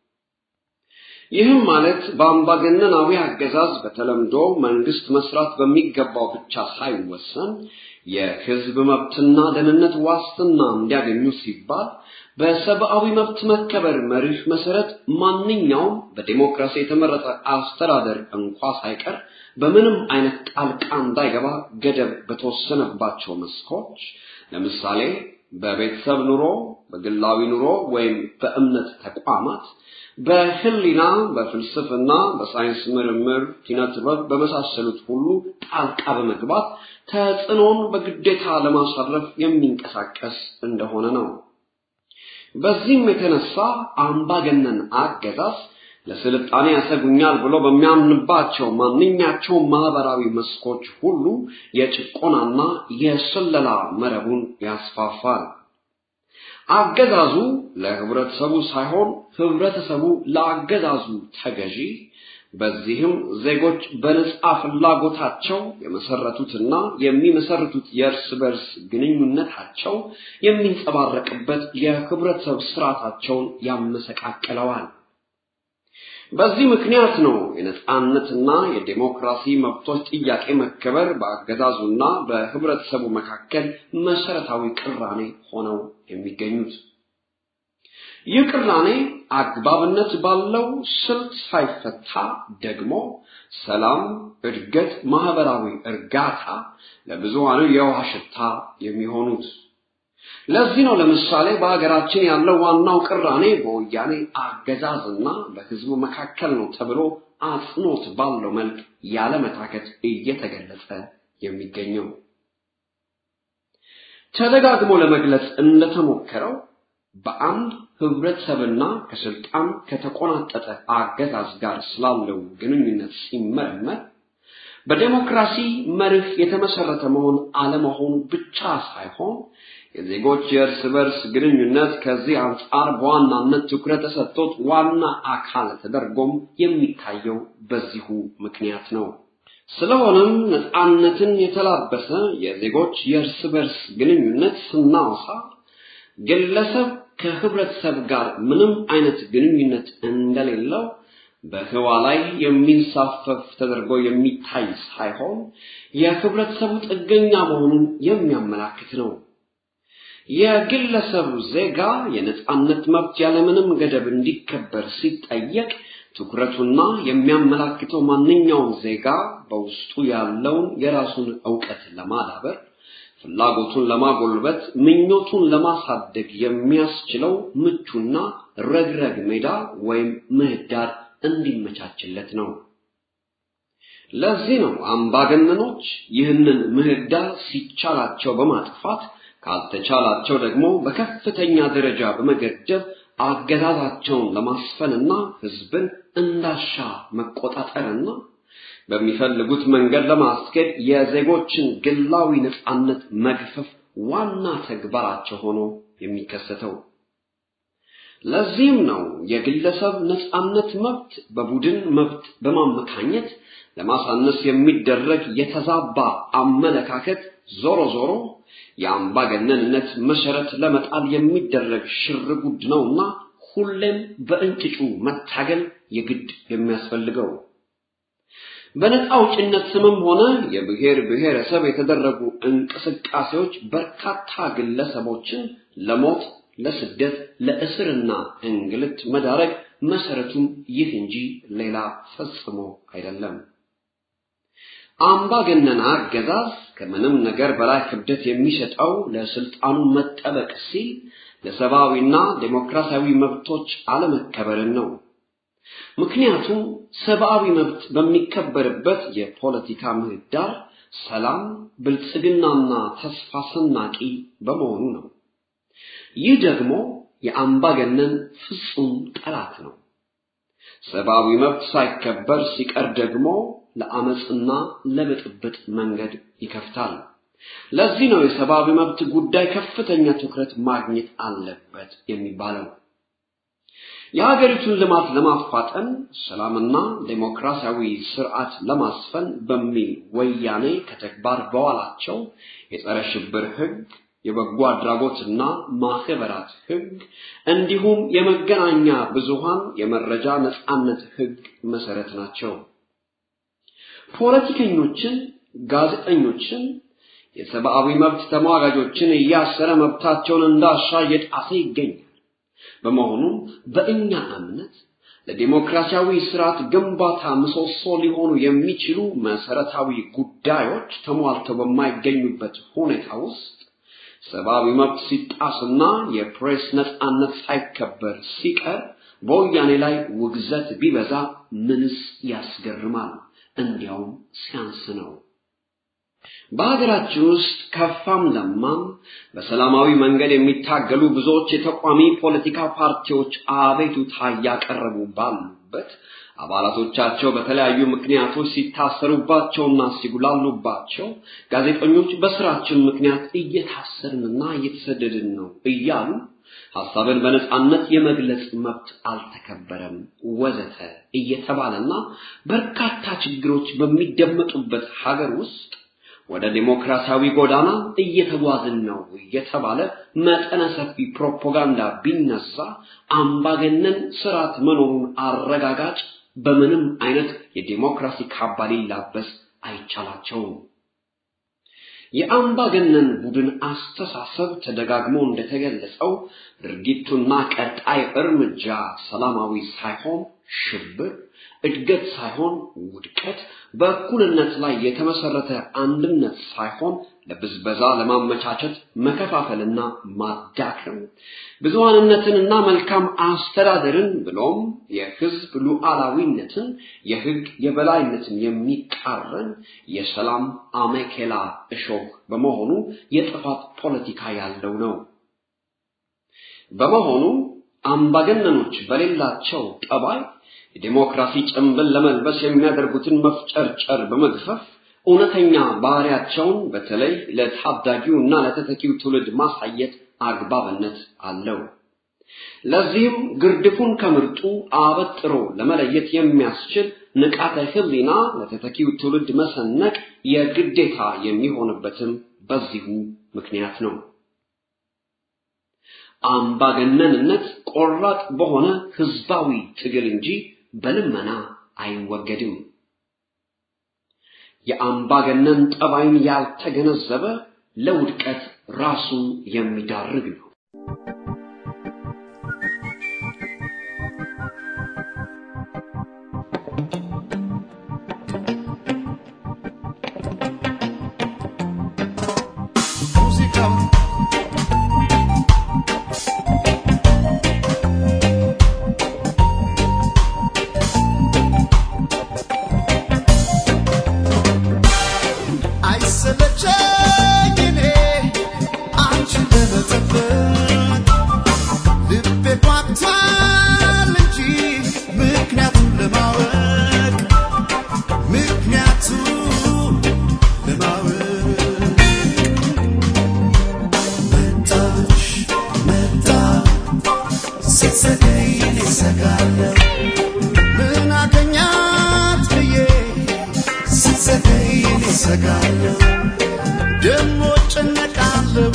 ይህም ማለት በአምባገነናዊ አገዛዝ በተለምዶ መንግስት መስራት በሚገባው ብቻ ሳይወሰን የህዝብ መብትና ደህንነት ዋስትና እንዲያገኙ ሲባል በሰብአዊ መብት መከበር መርህ መሰረት ማንኛውም በዲሞክራሲ የተመረጠ አስተዳደር እንኳን ሳይቀር በምንም አይነት ጣልቃ እንዳይገባ ገደብ በተወሰነባቸው መስኮች፣ ለምሳሌ በቤተሰብ ኑሮ፣ በግላዊ ኑሮ ወይም በእምነት ተቋማት፣ በህሊና፣ በፍልስፍና፣ በሳይንስ ምርምር፣ ኪነ ጥበብ በመሳሰሉት ሁሉ ጣልቃ በመግባት ተጽዕኖን በግዴታ ለማሳረፍ የሚንቀሳቀስ እንደሆነ ነው። በዚህም የተነሳ አምባገነን አገዛዝ ለስልጣኔ ያሰጉኛል ብሎ በሚያምንባቸው ማንኛቸው ማህበራዊ መስኮች ሁሉ የጭቆናና የስለላ መረቡን ያስፋፋል። አገዛዙ ለህብረተሰቡ ሳይሆን ህብረተሰቡ ለአገዛዙ ተገዢ፣ በዚህም ዜጎች በነጻ ፍላጎታቸው የመሰረቱትና የሚመሰርቱት የእርስ በርስ ግንኙነታቸው የሚንጸባረቅበት የህብረተሰብ ስርዓታቸውን ያመሰቃቅለዋል። በዚህ ምክንያት ነው የነጻነትና የዲሞክራሲ መብቶች ጥያቄ መከበር በአገዛዙና በህብረተሰቡ መካከል መሰረታዊ ቅራኔ ሆነው የሚገኙት። ይህ ቅራኔ አግባብነት ባለው ስልት ሳይፈታ ደግሞ ሰላም፣ እድገት፣ ማህበራዊ እርጋታ ለብዙሃኑ የውሃ ሽታ የሚሆኑት። ለዚህ ነው ለምሳሌ በአገራችን ያለው ዋናው ቅራኔ በወያኔ አገዛዝና በህዝቡ መካከል ነው ተብሎ አጽንኦት ባለው መልክ ያለ መታከት እየተገለጸ የሚገኘው። ተደጋግሞ ለመግለጽ እንደተሞከረው በአንድ ህብረተሰብና ከስልጣን ከተቆናጠጠ አገዛዝ ጋር ስላለው ግንኙነት ሲመረመር በዲሞክራሲ መርህ የተመሰረተ መሆን አለመሆኑ ብቻ ሳይሆን የዜጎች የእርስ በርስ ግንኙነት ከዚህ አንጻር በዋናነት ትኩረት ተሰጥቶት ዋና አካል ተደርጎም የሚታየው በዚሁ ምክንያት ነው። ስለሆነም ነጻነትን የተላበሰ የዜጎች የእርስ በርስ ግንኙነት ስናወሳ ግለሰብ ከህብረተሰብ ጋር ምንም አይነት ግንኙነት እንደሌለው በህዋ ላይ የሚንሳፈፍ ተደርጎ የሚታይ ሳይሆን የህብረተሰቡ ጥገኛ መሆኑን የሚያመላክት ነው። የግለሰብ ዜጋ የነጻነት መብት ያለምንም ገደብ እንዲከበር ሲጠየቅ ትኩረቱና የሚያመላክተው ማንኛውም ዜጋ በውስጡ ያለውን የራሱን ዕውቀት ለማዳበር፣ ፍላጎቱን ለማጎልበት፣ ምኞቱን ለማሳደግ የሚያስችለው ምቹና ረግረግ ሜዳ ወይም ምህዳር እንዲመቻችለት ነው። ለዚህ ነው አምባገነኖች ይህንን ምህዳር ሲቻላቸው በማጥፋት ካልተቻላቸው ደግሞ በከፍተኛ ደረጃ በመገደብ አገዛዛቸውን ለማስፈንና ህዝብን እንዳሻ መቆጣጠርና በሚፈልጉት መንገድ ለማስኬድ የዜጎችን ግላዊ ነጻነት መግፈፍ ዋና ተግባራቸው ሆኖ የሚከሰተው። ለዚህም ነው የግለሰብ ነጻነት መብት በቡድን መብት በማመካኘት ለማሳነስ የሚደረግ የተዛባ አመለካከት ዞሮ ዞሮ የአምባገነንነት መሰረት ለመጣል የሚደረግ ሽርጉድ ነውና ሁሌም በእንጭጩ መታገል የግድ የሚያስፈልገው። በነጻ አውጭነት ስምም ሆነ የብሔር ብሔረሰብ የተደረጉ እንቅስቃሴዎች በርካታ ግለሰቦችን ለሞት፣ ለስደት፣ ለእስርና እንግልት መዳረግ መሰረቱም ይህ እንጂ ሌላ ፈጽሞ አይደለም። አምባገነን አገዛዝ ከምንም ነገር በላይ ክብደት የሚሰጠው ለስልጣኑ መጠበቅ ሲል ለሰብአዊና ዴሞክራሲያዊ መብቶች አለመከበርን ነው። ምክንያቱም ሰብአዊ መብት በሚከበርበት የፖለቲካ ምህዳር ሰላም፣ ብልጽግናና ተስፋ ሰናቂ በመሆኑ ነው። ይህ ደግሞ የአምባገነን ፍጹም ጠላት ነው። ሰብአዊ መብት ሳይከበር ሲቀር ደግሞ ለአመጽና ለብጥብጥ መንገድ ይከፍታል። ለዚህ ነው የሰብአዊ መብት ጉዳይ ከፍተኛ ትኩረት ማግኘት አለበት የሚባለው። የሀገሪቱን ልማት ለማፋጠን ሰላምና ዴሞክራሲያዊ ስርዓት ለማስፈን በሚል ወያኔ ከተግባር በዋላቸው የጸረ ሽብር ህግ፣ የበጎ አድራጎትና ማህበራት ህግ እንዲሁም የመገናኛ ብዙሃን የመረጃ ነጻነት ህግ መሰረት ናቸው። ፖለቲከኞችን፣ ጋዜጠኞችን፣ የሰብአዊ መብት ተሟጋቾችን እያሰረ መብታቸውን እንዳሻ የጣሰ ይገኛል። በመሆኑም በእኛ እምነት ለዲሞክራሲያዊ ስርዓት ግንባታ ምሰሶ ሊሆኑ የሚችሉ መሰረታዊ ጉዳዮች ተሟልተው በማይገኙበት ሁኔታ ውስጥ ሰብአዊ መብት ሲጣስና የፕሬስ ነጻነት ሳይከበር ሲቀር በወያኔ ላይ ውግዘት ቢበዛ ምንስ ያስገርማል? እንዲያውም ሲያንስ ነው። በሀገራችን ውስጥ ከፋም ለማም በሰላማዊ መንገድ የሚታገሉ ብዙዎች የተቋሚ ፖለቲካ ፓርቲዎች አቤቱታ ያቀረቡ ባሉበት አባላቶቻቸው በተለያዩ ምክንያቶች ሲታሰሩባቸውና ሲጉላሉባቸው ጋዜጠኞች በስራችን ምክንያት እየታሰርንና እየተሰደድን ነው እያሉ ሐሳብን በነጻነት የመግለጽ መብት አልተከበረም ወዘተ እየተባለና በርካታ ችግሮች በሚደመጡበት ሀገር ውስጥ ወደ ዲሞክራሲያዊ ጎዳና እየተጓዝን ነው እየተባለ መጠነ ሰፊ ፕሮፓጋንዳ ቢነሳ አምባገነን ስርዓት መኖሩን አረጋጋጭ በምንም አይነት የዲሞክራሲ ካባ ሊላበስ አይቻላቸውም። የአምባገነን ቡድን አስተሳሰብ ተደጋግሞ እንደተገለጸው ድርጊቱና ቀጣይ እርምጃ ሰላማዊ ሳይሆን ሽብር፣ እድገት ሳይሆን ውድቀት፣ በእኩልነት ላይ የተመሰረተ አንድነት ሳይሆን ለብዝበዛ ለማመቻቸት መከፋፈልና ማዳከም፣ ብዙሃንነትንና መልካም አስተዳደርን ብሎም የህዝብ ሉዓላዊነትን፣ የህግ የበላይነትን የሚቃረን የሰላም አሜኬላ እሾህ በመሆኑ የጥፋት ፖለቲካ ያለው ነው። በመሆኑ አምባገነኖች በሌላቸው ጠባይ የዲሞክራሲ ጭንብል ለመልበስ የሚያደርጉትን መፍጨርጨር በመግፈፍ እውነተኛ ባህሪያቸውን በተለይ ለታዳጊውና ለተተኪው ትውልድ ማሳየት አግባብነት አለው። ለዚህም ግርድፉን ከምርጡ አበጥሮ ለመለየት የሚያስችል ንቃተ ህሊና ለተተኪው ትውልድ መሰነቅ የግዴታ የሚሆንበትም በዚሁ ምክንያት ነው። አምባገነንነት ቆራጥ በሆነ ህዝባዊ ትግል እንጂ በልመና አይወገድም። የአምባገነን ጠባይን ያልተገነዘበ ለውድቀት ራሱን የሚዳርግ ነው። I ሰጋለሁ ምን አገኛት ብዬ ስዘገይ ሰጋለሁ ደሞ ጨነቃለሁ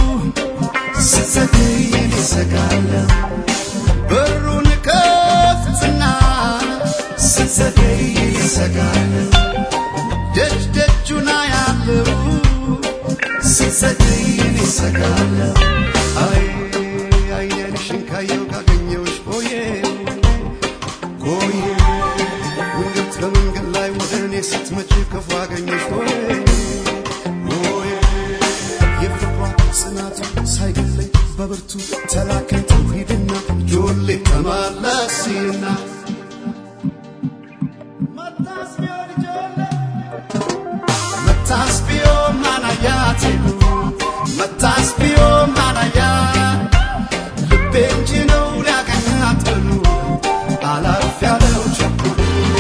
ስዘገይ ሰጋለሁ በሩን ከፍትና ስዘገይ ሰጋለሁ ደጅ ደጁና ያለው ስዘገይ ሰጋለሁ አይ አይንሽን ካየው ካገኘውሽ ቆየ ውንገት በመንገድ ላይ ወደ እኔ ስትመጪ ክፉ አገኘሽ ቆየ የፍቅሯ ጽናቱ ሳይገለኝ በብርቱ ተላከኝ ተውሂድና ጆሌ ተመለስና መታስቢዮ ማናያቴ መታስቢዮ ማናያ ልቤ እንጂ ነው ሊያገኛት ብሉ አላፍ ያለው ቸኩሉ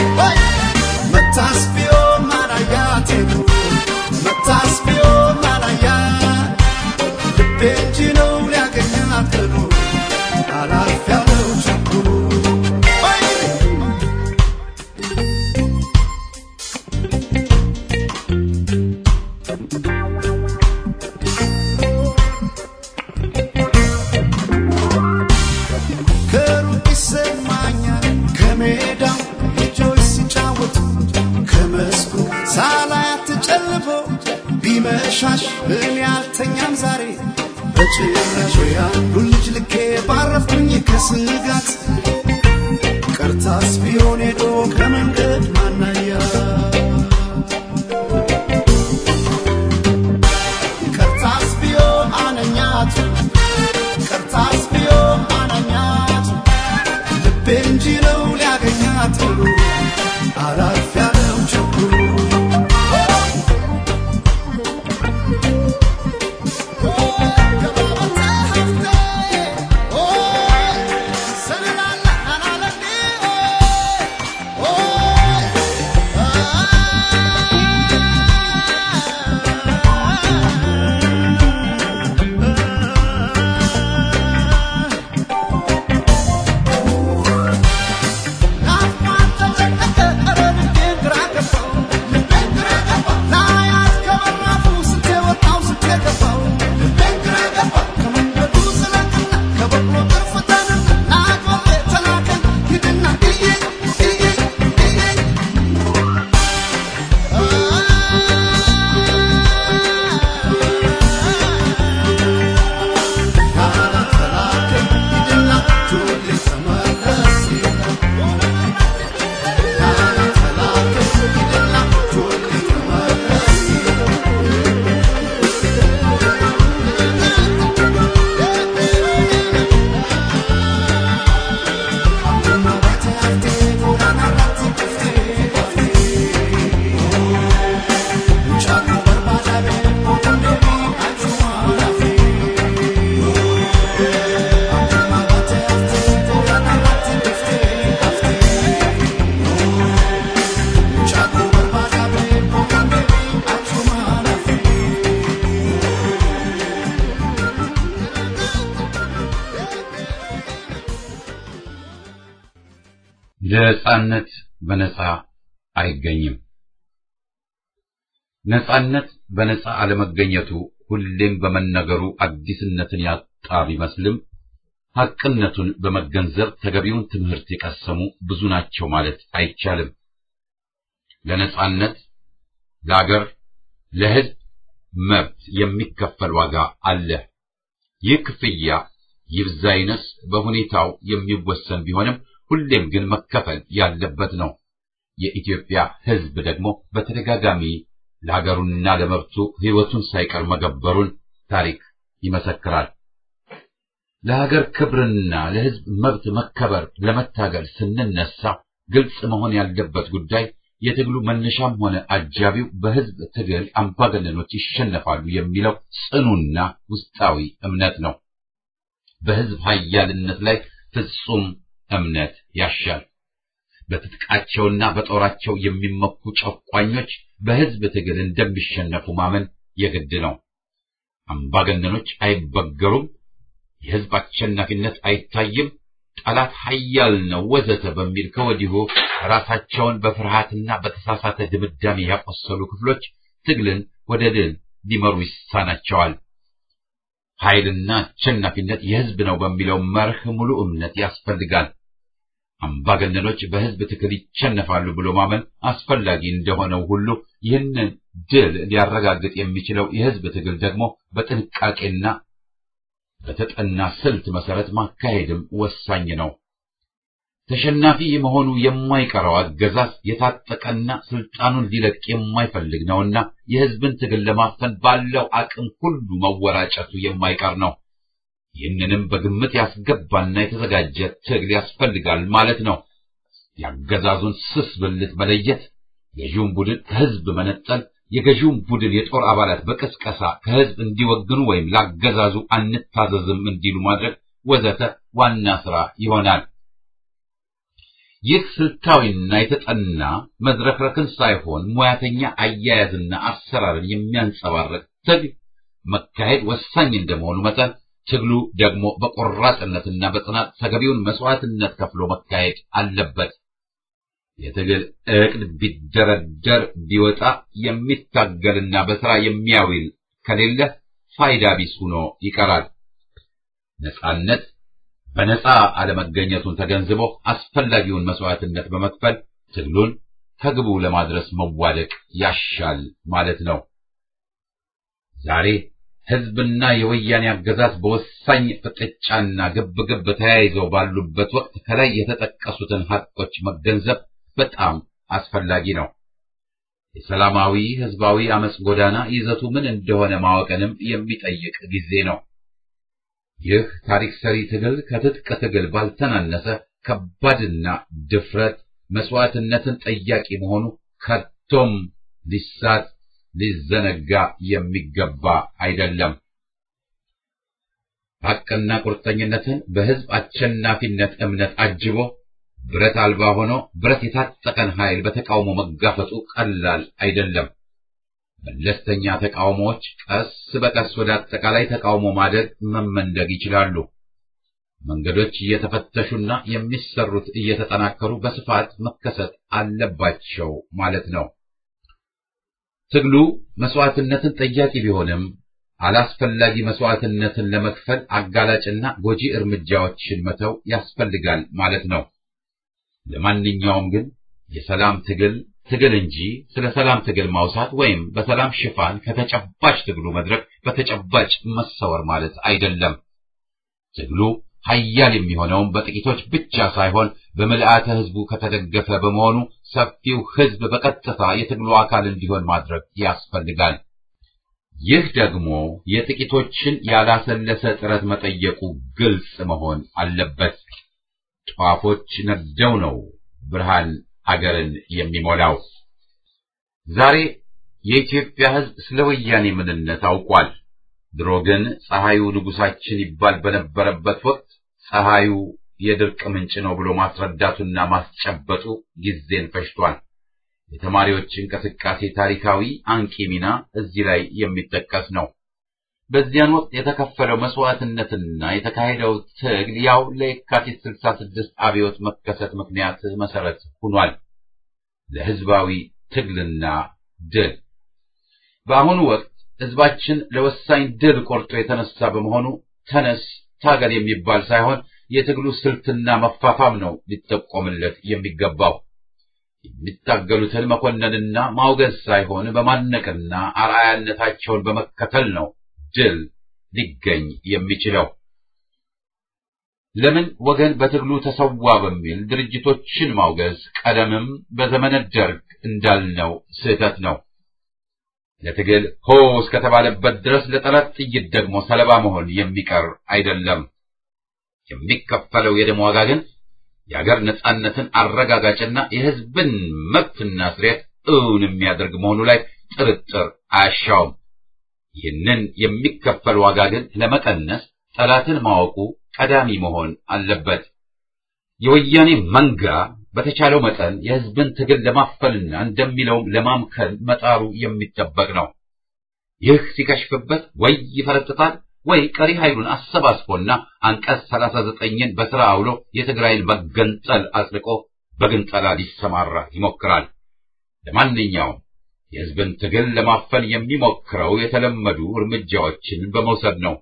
መታስቢዮ ማናያቴ መታስቢዮ ማናያ ልቤ እንጂ ነው ሊያገኛት ብሉ አላፍ ያለው ቸኩሉ ሻሽ እኔ አልተኛም ዛሬ በጭራሽ ያንዱ ልጅ ልኬ ባረፍኩኝ ከስጋት ቀርታስ ቢሆን ሄዶ ከመንገድ ማናያ ቀርታስ ቢሆን አነኛት ቀርታስ ቢሆን አነኛት ልቤ እንጂ ነው ሊያገኛት አላፍ ያለው ቸኩሉ ነጻነት በነጻ አይገኝም። ነጻነት በነጻ አለመገኘቱ ሁሌም በመነገሩ አዲስነትን ያጣ ቢመስልም ሐቅነቱን በመገንዘብ ተገቢውን ትምህርት የቀሰሙ ብዙ ናቸው ማለት አይቻልም። ለነጻነት፣ ለአገር፣ ለሕዝብ መብት የሚከፈል ዋጋ አለ። ይህ ክፍያ ይብዛ ይነስ በሁኔታው የሚወሰን ቢሆንም ሁሌም ግን መከፈል ያለበት ነው። የኢትዮጵያ ሕዝብ ደግሞ በተደጋጋሚ ለሀገሩና ለመብቱ ሕይወቱን ሳይቀር መገበሩን ታሪክ ይመሰክራል። ለሀገር ክብርና ለሕዝብ መብት መከበር ለመታገል ስንነሳ ግልጽ መሆን ያለበት ጉዳይ የትግሉ መነሻም ሆነ አጃቢው በሕዝብ ትግል አምባገነኖች ይሸነፋሉ የሚለው ጽኑና ውስጣዊ እምነት ነው። በሕዝብ ኃያልነት ላይ ፍጹም እምነት ያሻል። በትጥቃቸውና በጦራቸው የሚመኩ ጨቋኞች በሕዝብ ትግል እንደሚሸነፉ ማመን የግድ ነው። አምባገነኖች አይበገሩም፣ የሕዝብ አሸናፊነት አይታይም፣ ጠላት ኃያል ነው ወዘተ በሚል ከወዲሁ ራሳቸውን በፍርሃትና በተሳሳተ ድምዳሜ ያቆሰሉ ክፍሎች ትግልን ወደ ድል ሊመሩ ይሳናቸዋል። ኃይልና አሸናፊነት የህዝብ ነው በሚለው መርህ ሙሉ እምነት ያስፈልጋል። አምባገነኖች በህዝብ ትግል ይሸነፋሉ ብሎ ማመን አስፈላጊ እንደሆነው ሁሉ ይህንን ድል ሊያረጋግጥ የሚችለው የህዝብ ትግል ደግሞ በጥንቃቄና በተጠና ስልት መሰረት ማካሄድም ወሳኝ ነው። ተሸናፊ መሆኑ የማይቀረው አገዛዝ የታጠቀና ስልጣኑን ሊለቅ የማይፈልግ ነውና የህዝብን ትግል ለማፈን ባለው አቅም ሁሉ መወራጨቱ የማይቀር ነው። ይህንንም በግምት ያስገባና የተዘጋጀ ትግል ያስፈልጋል ማለት ነው። የአገዛዙን ስስ ብልት መለየት፣ ገዢውን ቡድን ከህዝብ መነጠል፣ የገዢውን ቡድን የጦር አባላት በቅስቀሳ ከህዝብ እንዲወግኑ ወይም ላገዛዙ አንታዘዝም እንዲሉ ማድረግ ወዘተ ዋና ስራ ይሆናል። ይህ ስልታዊና የተጠና መዝረክረክን ሳይሆን ሙያተኛ አያያዝና አሰራርን የሚያንጸባርቅ ትግል መካሄድ ወሳኝ እንደመሆኑ መጠን ትግሉ ደግሞ በቆራጥነትና በጽናት ተገቢውን መስዋዕትነት ከፍሎ መካሄድ አለበት። የትግል ዕቅድ ቢደረደር ቢወጣ የሚታገልና በስራ የሚያውል ከሌለ ፋይዳ ቢስ ሆኖ ይቀራል። ነጻነት በነጻ አለመገኘቱን ተገንዝቦ አስፈላጊውን መስዋዕትነት በመክፈል ትግሉን ከግቡ ለማድረስ መዋደቅ ያሻል ማለት ነው። ዛሬ ህዝብና የወያኔ አገዛዝ በወሳኝ ፍጥጫና ግብግብ ተያይዘው ባሉበት ወቅት ከላይ የተጠቀሱትን ሀቆች መገንዘብ በጣም አስፈላጊ ነው። የሰላማዊ ህዝባዊ አመጽ ጎዳና ይዘቱ ምን እንደሆነ ማወቅንም የሚጠይቅ ጊዜ ነው። ይህ ታሪክ ሰሪ ትግል ከትጥቅ ትግል ባልተናነሰ ከባድና ድፍረት መስዋዕትነትን ጠያቂ መሆኑ ከቶም ሊዘነጋ የሚገባ አይደለም። ሐቅና ቁርጠኝነትን በህዝብ አሸናፊነት እምነት አጅቦ ብረት አልባ ሆኖ ብረት የታጠቀን ኃይል በተቃውሞ መጋፈጡ ቀላል አይደለም። መለስተኛ ተቃውሞዎች ቀስ በቀስ ወደ አጠቃላይ ተቃውሞ ማደግ መመንደግ ይችላሉ። መንገዶች እየተፈተሹና የሚሰሩት እየተጠናከሩ በስፋት መከሰት አለባቸው ማለት ነው። ትግሉ መስዋዕትነትን ጠያቂ ቢሆንም አላስፈላጊ መስዋዕትነትን ለመክፈል አጋላጭና ጎጂ እርምጃዎችን መተው ያስፈልጋል ማለት ነው። ለማንኛውም ግን የሰላም ትግል እንጂ ስለ ሰላም ትግል ማውሳት ወይም በሰላም ሽፋን ከተጨባጭ ትግሉ መድረክ በተጨባጭ መሰወር ማለት አይደለም። ትግሉ ኃያል የሚሆነውም በጥቂቶች ብቻ ሳይሆን በምልአተ ህዝቡ ከተደገፈ በመሆኑ ሰፊው ህዝብ በቀጥታ የትግሉ አካል እንዲሆን ማድረግ ያስፈልጋል። ይህ ደግሞ የጥቂቶችን ያላሰለሰ ጥረት መጠየቁ ግልጽ መሆን አለበት። ጧፎች ነደው ነው ብርሃን አገርን የሚሞላው። ዛሬ የኢትዮጵያ ህዝብ ስለ ወያኔ ምንነት አውቋል። ድሮ ግን ፀሐዩ ንጉሳችን ይባል በነበረበት ወቅት ፀሐዩ የድርቅ ምንጭ ነው ብሎ ማስረዳቱና ማስጨበጡ ጊዜን ፈጅቷል። የተማሪዎች እንቅስቃሴ ታሪካዊ አንቂ ሚና እዚህ ላይ የሚጠቀስ ነው። በዚያን ወቅት የተከፈለው መስዋዕትነትና የተካሄደው ትግል ያው ለየካቲት 66 አብዮት መከሰት ምክንያት መሰረት ሆኗል። ለህዝባዊ ትግልና ድል በአሁኑ ወቅት ህዝባችን ለወሳኝ ድል ቆርጦ የተነሳ በመሆኑ ተነስ ታገል የሚባል ሳይሆን የትግሉ ስልትና መፋፋም ነው ሊጠቆምለት የሚገባው። የሚታገሉትን መኮንንና ማውገዝ ሳይሆን በማነቅና አርአያነታቸውን በመከተል ነው ድል ሊገኝ የሚችለው። ለምን ወገን በትግሉ ተሰዋ በሚል ድርጅቶችን ማውገዝ ቀደምም በዘመነ ደርግ እንዳልነው ስህተት ነው። ለትግል ሆ እስከተባለበት ድረስ ለጠላት ጥይት ደግሞ ሰለባ መሆን የሚቀር አይደለም። የሚከፈለው የደም ዋጋ ግን የአገር ነጻነትን አረጋጋጭና የህዝብን መብትና ስሬት እውን የሚያደርግ መሆኑ ላይ ጥርጥር አያሻውም። ይህንን የሚከፈል ዋጋ ግን ለመቀነስ ጠላትን ማወቁ ቀዳሚ መሆን አለበት። የወያኔ መንጋ በተቻለው መጠን የህዝብን ትግል ለማፈልና እንደሚለውም ለማምከል መጣሩ የሚጠበቅ ነው። ይህ ሲከሽፍበት ወይ ይፈረጥጣል ወይ ቀሪ ኃይሉን አሰባስቦና አንቀጽ 39ን በሥራ አውሎ የትግራይን መገንጠል አጽድቆ በግንጠላ ሊሰማራ ይሞክራል። ለማንኛውም የሕዝብን ትግል ለማፈን የሚሞክረው የተለመዱ እርምጃዎችን በመውሰድ ነው።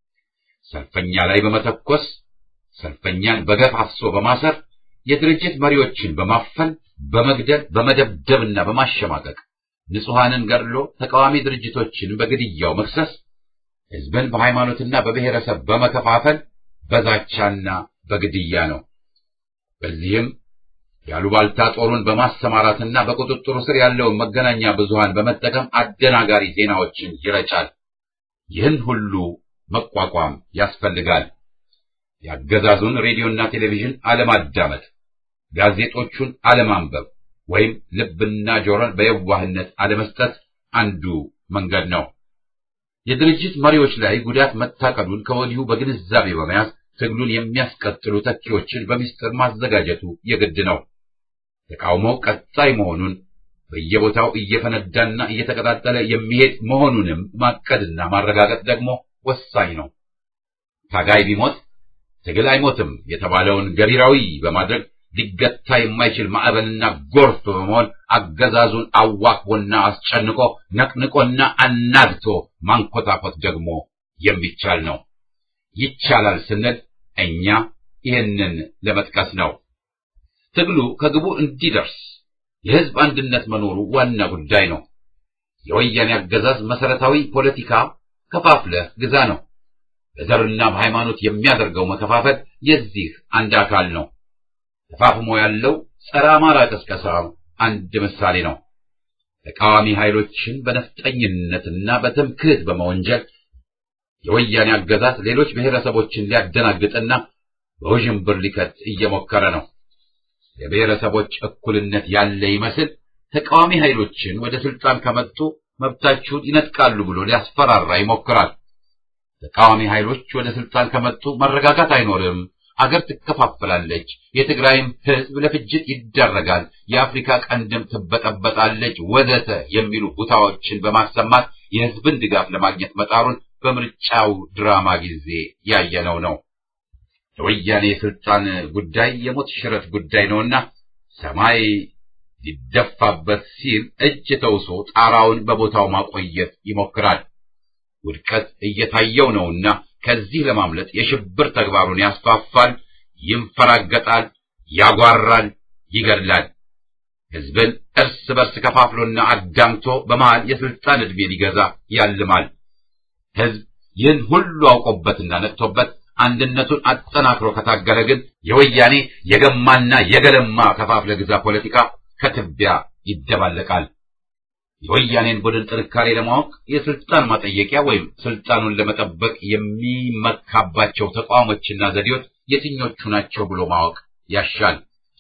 ሰልፈኛ ላይ በመተኮስ፣ ሰልፈኛን በገፍ አፍሶ በማሰር፣ የድርጅት መሪዎችን በማፈን፣ በመግደል፣ በመደብደብና በማሸማቀቅ፣ ንጹሐንን ገድሎ ተቃዋሚ ድርጅቶችን በግድያው መክሰስ፣ ሕዝብን በሃይማኖትና በብሔረሰብ በመከፋፈል፣ በዛቻና በግድያ ነው። በዚህም ያሉባልታ ጦሩን በማሰማራትና በቁጥጥሩ ስር ያለውን መገናኛ ብዙሃን በመጠቀም አደናጋሪ ዜናዎችን ይረጫል። ይህን ሁሉ መቋቋም ያስፈልጋል። የአገዛዙን ሬዲዮና ቴሌቪዥን አለማዳመጥ፣ ጋዜጦቹን አለማንበብ ወይም ልብና ጆሮን በየዋህነት አለመስጠት አንዱ መንገድ ነው። የድርጅት መሪዎች ላይ ጉዳት መታቀዱን ከወዲሁ በግንዛቤ በመያዝ ትግሉን የሚያስቀጥሉ ተኪዎችን በሚስጥር ማዘጋጀቱ የግድ ነው። ተቃውሞው ቀጣይ መሆኑን በየቦታው እየፈነዳና እየተቀጣጠለ የሚሄድ መሆኑንም ማቀድና ማረጋገጥ ደግሞ ወሳኝ ነው። ታጋይ ቢሞት ትግል አይሞትም የተባለውን ገቢራዊ በማድረግ ሊገታ የማይችል ማዕበልና ጎርፍ በመሆን አገዛዙን አዋክቦና አስጨንቆ ነቅንቆና አናግቶ ማንኮታኮት ደግሞ የሚቻል ነው። ይቻላል ስንል እኛ ይህንን ለመጥቀስ ነው። ትግሉ ከግቡ እንዲደርስ የሕዝብ አንድነት መኖሩ ዋና ጉዳይ ነው። የወያኔ አገዛዝ መሰረታዊ ፖለቲካ ከፋፍለህ ግዛ ነው። በዘርና በሃይማኖት የሚያደርገው መከፋፈል የዚህ አንድ አካል ነው። ተፋፍሞ ያለው ጸረ አማራ ቅስቀሳ አንድ ምሳሌ ነው። ተቃዋሚ ኃይሎችን በነፍጠኝነትና በትምክህት በመወንጀል የወያኔ አገዛዝ ሌሎች ብሔረሰቦችን ሊያደናግጥና በውዥንብር ሊከት እየሞከረ ነው። የብሔረሰቦች እኩልነት ያለ ይመስል ተቃዋሚ ኃይሎችን ወደ ስልጣን ከመጡ መብታችሁን ይነጥቃሉ ብሎ ሊያስፈራራ ይሞክራል። ተቃዋሚ ኃይሎች ወደ ስልጣን ከመጡ መረጋጋት አይኖርም፣ አገር ትከፋፈላለች፣ የትግራይም ሕዝብ ለፍጅት ይዳረጋል፣ የአፍሪካ ቀንድም ትበጠበጣለች ወዘተ የሚሉ ሁታዎችን በማሰማት የሕዝብን ድጋፍ ለማግኘት መጣሩን በምርጫው ድራማ ጊዜ ያየነው ነው። የወያኔ የስልጣን ጉዳይ የሞት ሽረት ጉዳይ ነውና ሰማይ ሊደፋበት ሲል እጅ ተውሶ ጣራውን በቦታው ማቆየት ይሞክራል። ውድቀት እየታየው ነውና ከዚህ ለማምለጥ የሽብር ተግባሩን ያስፋፋል፣ ይንፈራገጣል፣ ያጓራል፣ ይገድላል። ሕዝብን እርስ በርስ ከፋፍሎና አዳምቶ በመሃል የስልጣን ዕድሜ ሊገዛ ያልማል። ሕዝብ ይህን ሁሉ አውቆበትና ነቅቶበት አንድነቱን አጠናክሮ ከታገለ ግን የወያኔ የገማና የገለማ ከፋፍለ ግዛ ፖለቲካ ከትቢያ ይደባለቃል። የወያኔን ቡድን ጥንካሬ ለማወቅ የስልጣን ማጠየቂያ ወይም ስልጣኑን ለመጠበቅ የሚመካባቸው ተቋሞችና ዘዴዎች የትኞቹ ናቸው ብሎ ማወቅ ያሻል።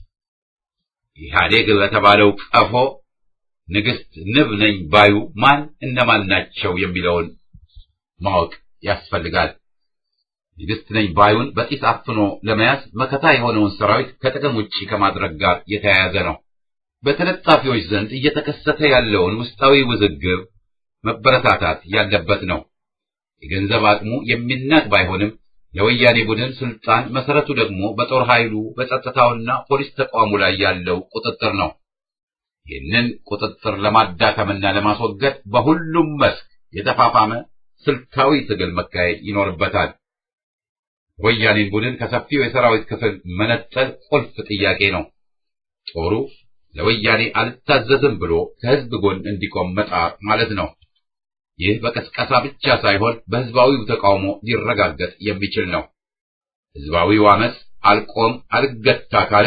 ኢህአዴግ በተባለው ቀፎ ንግስት ንብ ነኝ ባዩ ማን እነማን ናቸው የሚለውን ማወቅ ያስፈልጋል። ንግስት ነኝ ባዩን በጢስ አፍኖ ለመያዝ መከታ የሆነውን ሰራዊት ከጥቅም ውጪ ከማድረግ ጋር የተያያዘ ነው። በተለጣፊዎች ዘንድ እየተከሰተ ያለውን ውስጣዊ ውዝግብ መበረታታት ያለበት ነው። የገንዘብ አቅሙ የሚናቅ ባይሆንም ለወያኔ ቡድን ስልጣን መሰረቱ ደግሞ በጦር ኃይሉ በጸጥታውና ፖሊስ ተቋሙ ላይ ያለው ቁጥጥር ነው። ይህንን ቁጥጥር ለማዳከምና ለማስወገድ በሁሉም መስክ የተፋፋመ ስልታዊ ትግል መካሄድ ይኖርበታል። ወያኔን ቡድን ከሰፊው የሰራዊት ክፍል መነጠል ቁልፍ ጥያቄ ነው። ጦሩ ለወያኔ አልታዘዝም ብሎ ከህዝብ ጎን እንዲቆም መጣር ማለት ነው። ይህ በቀስቀሳ ብቻ ሳይሆን በህዝባዊው ተቃውሞ ሊረጋገጥ የሚችል ነው። ህዝባዊው አመጽ አልቆም አልገታ ካለ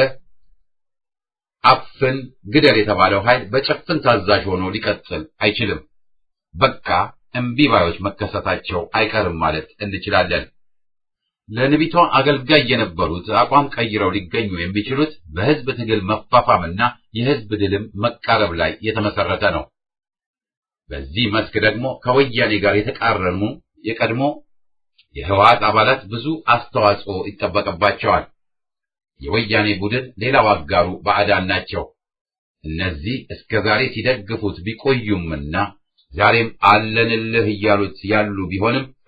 አፍን ግደል የተባለው ኃይል በጭፍን ታዛዥ ሆኖ ሊቀጥል አይችልም። በቃ እምቢባዮች መከሰታቸው አይቀርም ማለት እንችላለን። ለንቢቷ አገልጋይ የነበሩት አቋም ቀይረው ሊገኙ የሚችሉት በህዝብ ትግል መፋፋምና የህዝብ ድልም መቃረብ ላይ የተመሰረተ ነው። በዚህ መስክ ደግሞ ከወያኔ ጋር የተቃረኑ የቀድሞ የህወሓት አባላት ብዙ አስተዋጽኦ ይጠበቅባቸዋል። የወያኔ ቡድን ሌላው አጋሩ ባዕዳን ናቸው። እነዚህ እስከዛሬ ሲደግፉት ቢቆዩምና ዛሬም አለንልህ እያሉት ያሉ ቢሆንም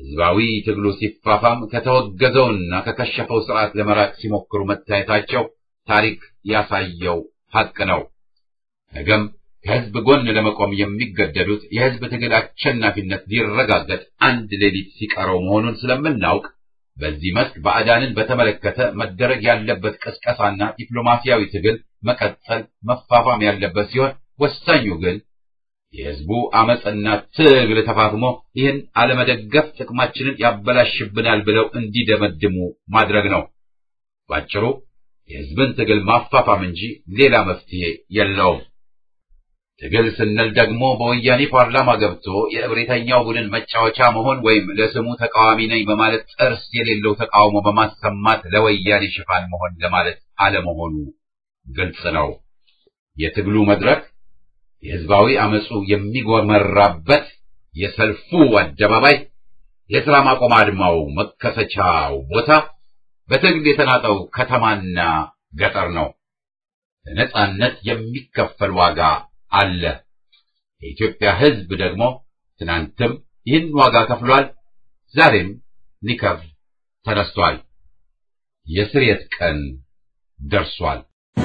ህዝባዊ ትግሉ ሲፋፋም ከተወገዘውና ከከሸፈው ስርዓት ለመራቅ ሲሞክሩ መታየታቸው ታሪክ ያሳየው ሐቅ ነው። ነገም ከህዝብ ጎን ለመቆም የሚገደዱት የህዝብ ትግል አሸናፊነት ሊረጋገጥ አንድ ሌሊት ሲቀረው መሆኑን ስለምናውቅ በዚህ መስክ ባዕዳንን በተመለከተ መደረግ ያለበት ቅስቀሳና ዲፕሎማሲያዊ ትግል መቀጠል መፋፋም ያለበት ሲሆን ወሳኙ ግን የህዝቡ አመጽና ትግል ተፋፍሞ ይህን አለመደገፍ ጥቅማችንን ያበላሽብናል ብለው እንዲደመድሙ ማድረግ ነው። ባጭሩ የህዝብን ትግል ማፋፋም እንጂ ሌላ መፍትሄ የለውም። ትግል ስንል ደግሞ በወያኔ ፓርላማ ገብቶ የእብሪተኛው ቡድን መጫወቻ መሆን ወይም ለስሙ ተቃዋሚ ነኝ በማለት ጥርስ የሌለው ተቃውሞ በማሰማት ለወያኔ ሽፋን መሆን ለማለት አለመሆኑ ግልጽ ነው። የትግሉ መድረክ የህዝባዊ አመጹ የሚጎመራበት የሰልፉ አደባባይ፣ የሥራ ማቆም አድማው መከሰቻው ቦታ በትግል የተናጠው ከተማና ገጠር ነው። ለነጻነት የሚከፈል ዋጋ አለ። የኢትዮጵያ ህዝብ ደግሞ ትናንትም ይህን ዋጋ ከፍሏል፣ ዛሬም ሊከፍል ተነስቷል። የስርየት ቀን ደርሷል።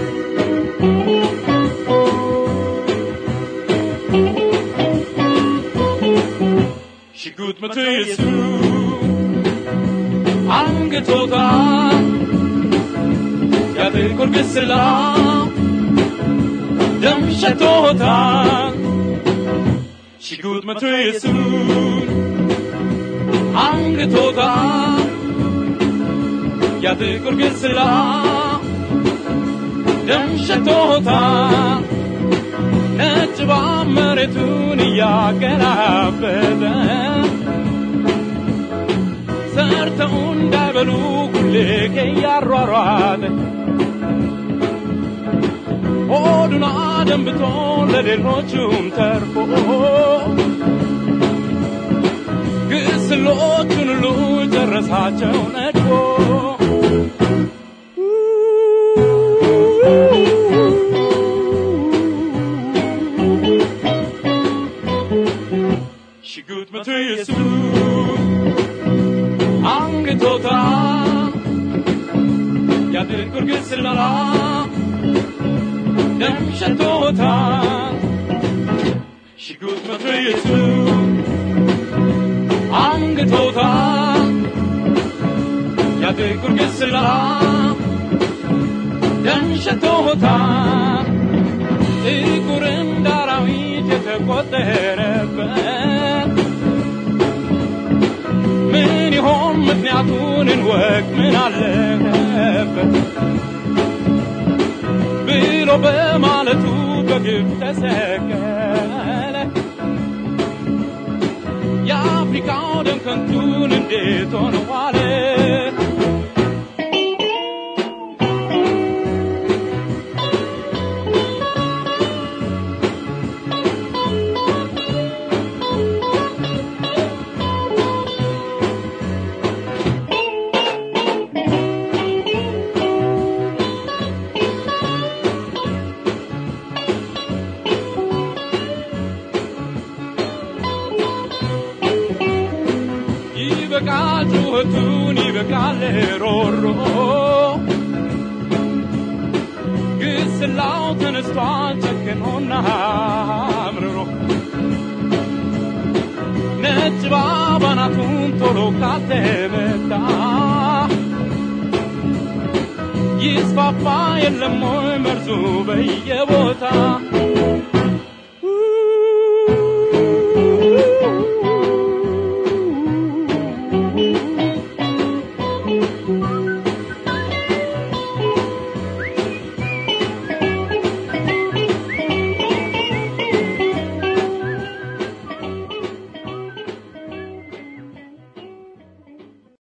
ሽጉጥ መትየሱ አንገቶታ ያጥቁር ግስላ ደም ሸቶታ ሽጉጥ መትየሱ አንገቶታ ያጥቁር ግስላ ደም ሸቶታ ነጭ ባመሬቱን ያገላበጠ ሰርተው እንዳይበሉ ጉልክ ያሯሯጠ ሆዱን አደንብቶ ለሌሎቹም ተርፎ ግስሎቹን ሁሉ ጨረሳቸው ነድፎ ሽጉጥ መትየሱ አንገቶታ ያጥቁር ግስላ ደም ሸቶታ ሽጉጥ መትየሱ አንገቶታ ያጥቁር ግስላ ደም ሸቶታ ጥቁር እንደ አራዊት የተቆጠረበት ምን ይሆን ምክንያቱን እንወቅ ምን አለበት ብሎ በማለቱ በግፍ ተሰቀለ። የአፍሪካው ደም ከንቱን እንዴት ሆነ ዋለ? ጩኸቱን ይበቃል ሮሮ ግስላው ተነስቷል ጨክኖና አምርሮ ነጭ ባባናቱን ቶሎ ካልተመታ ይስፋፋ የለም ወይ መርዙ በየቦታ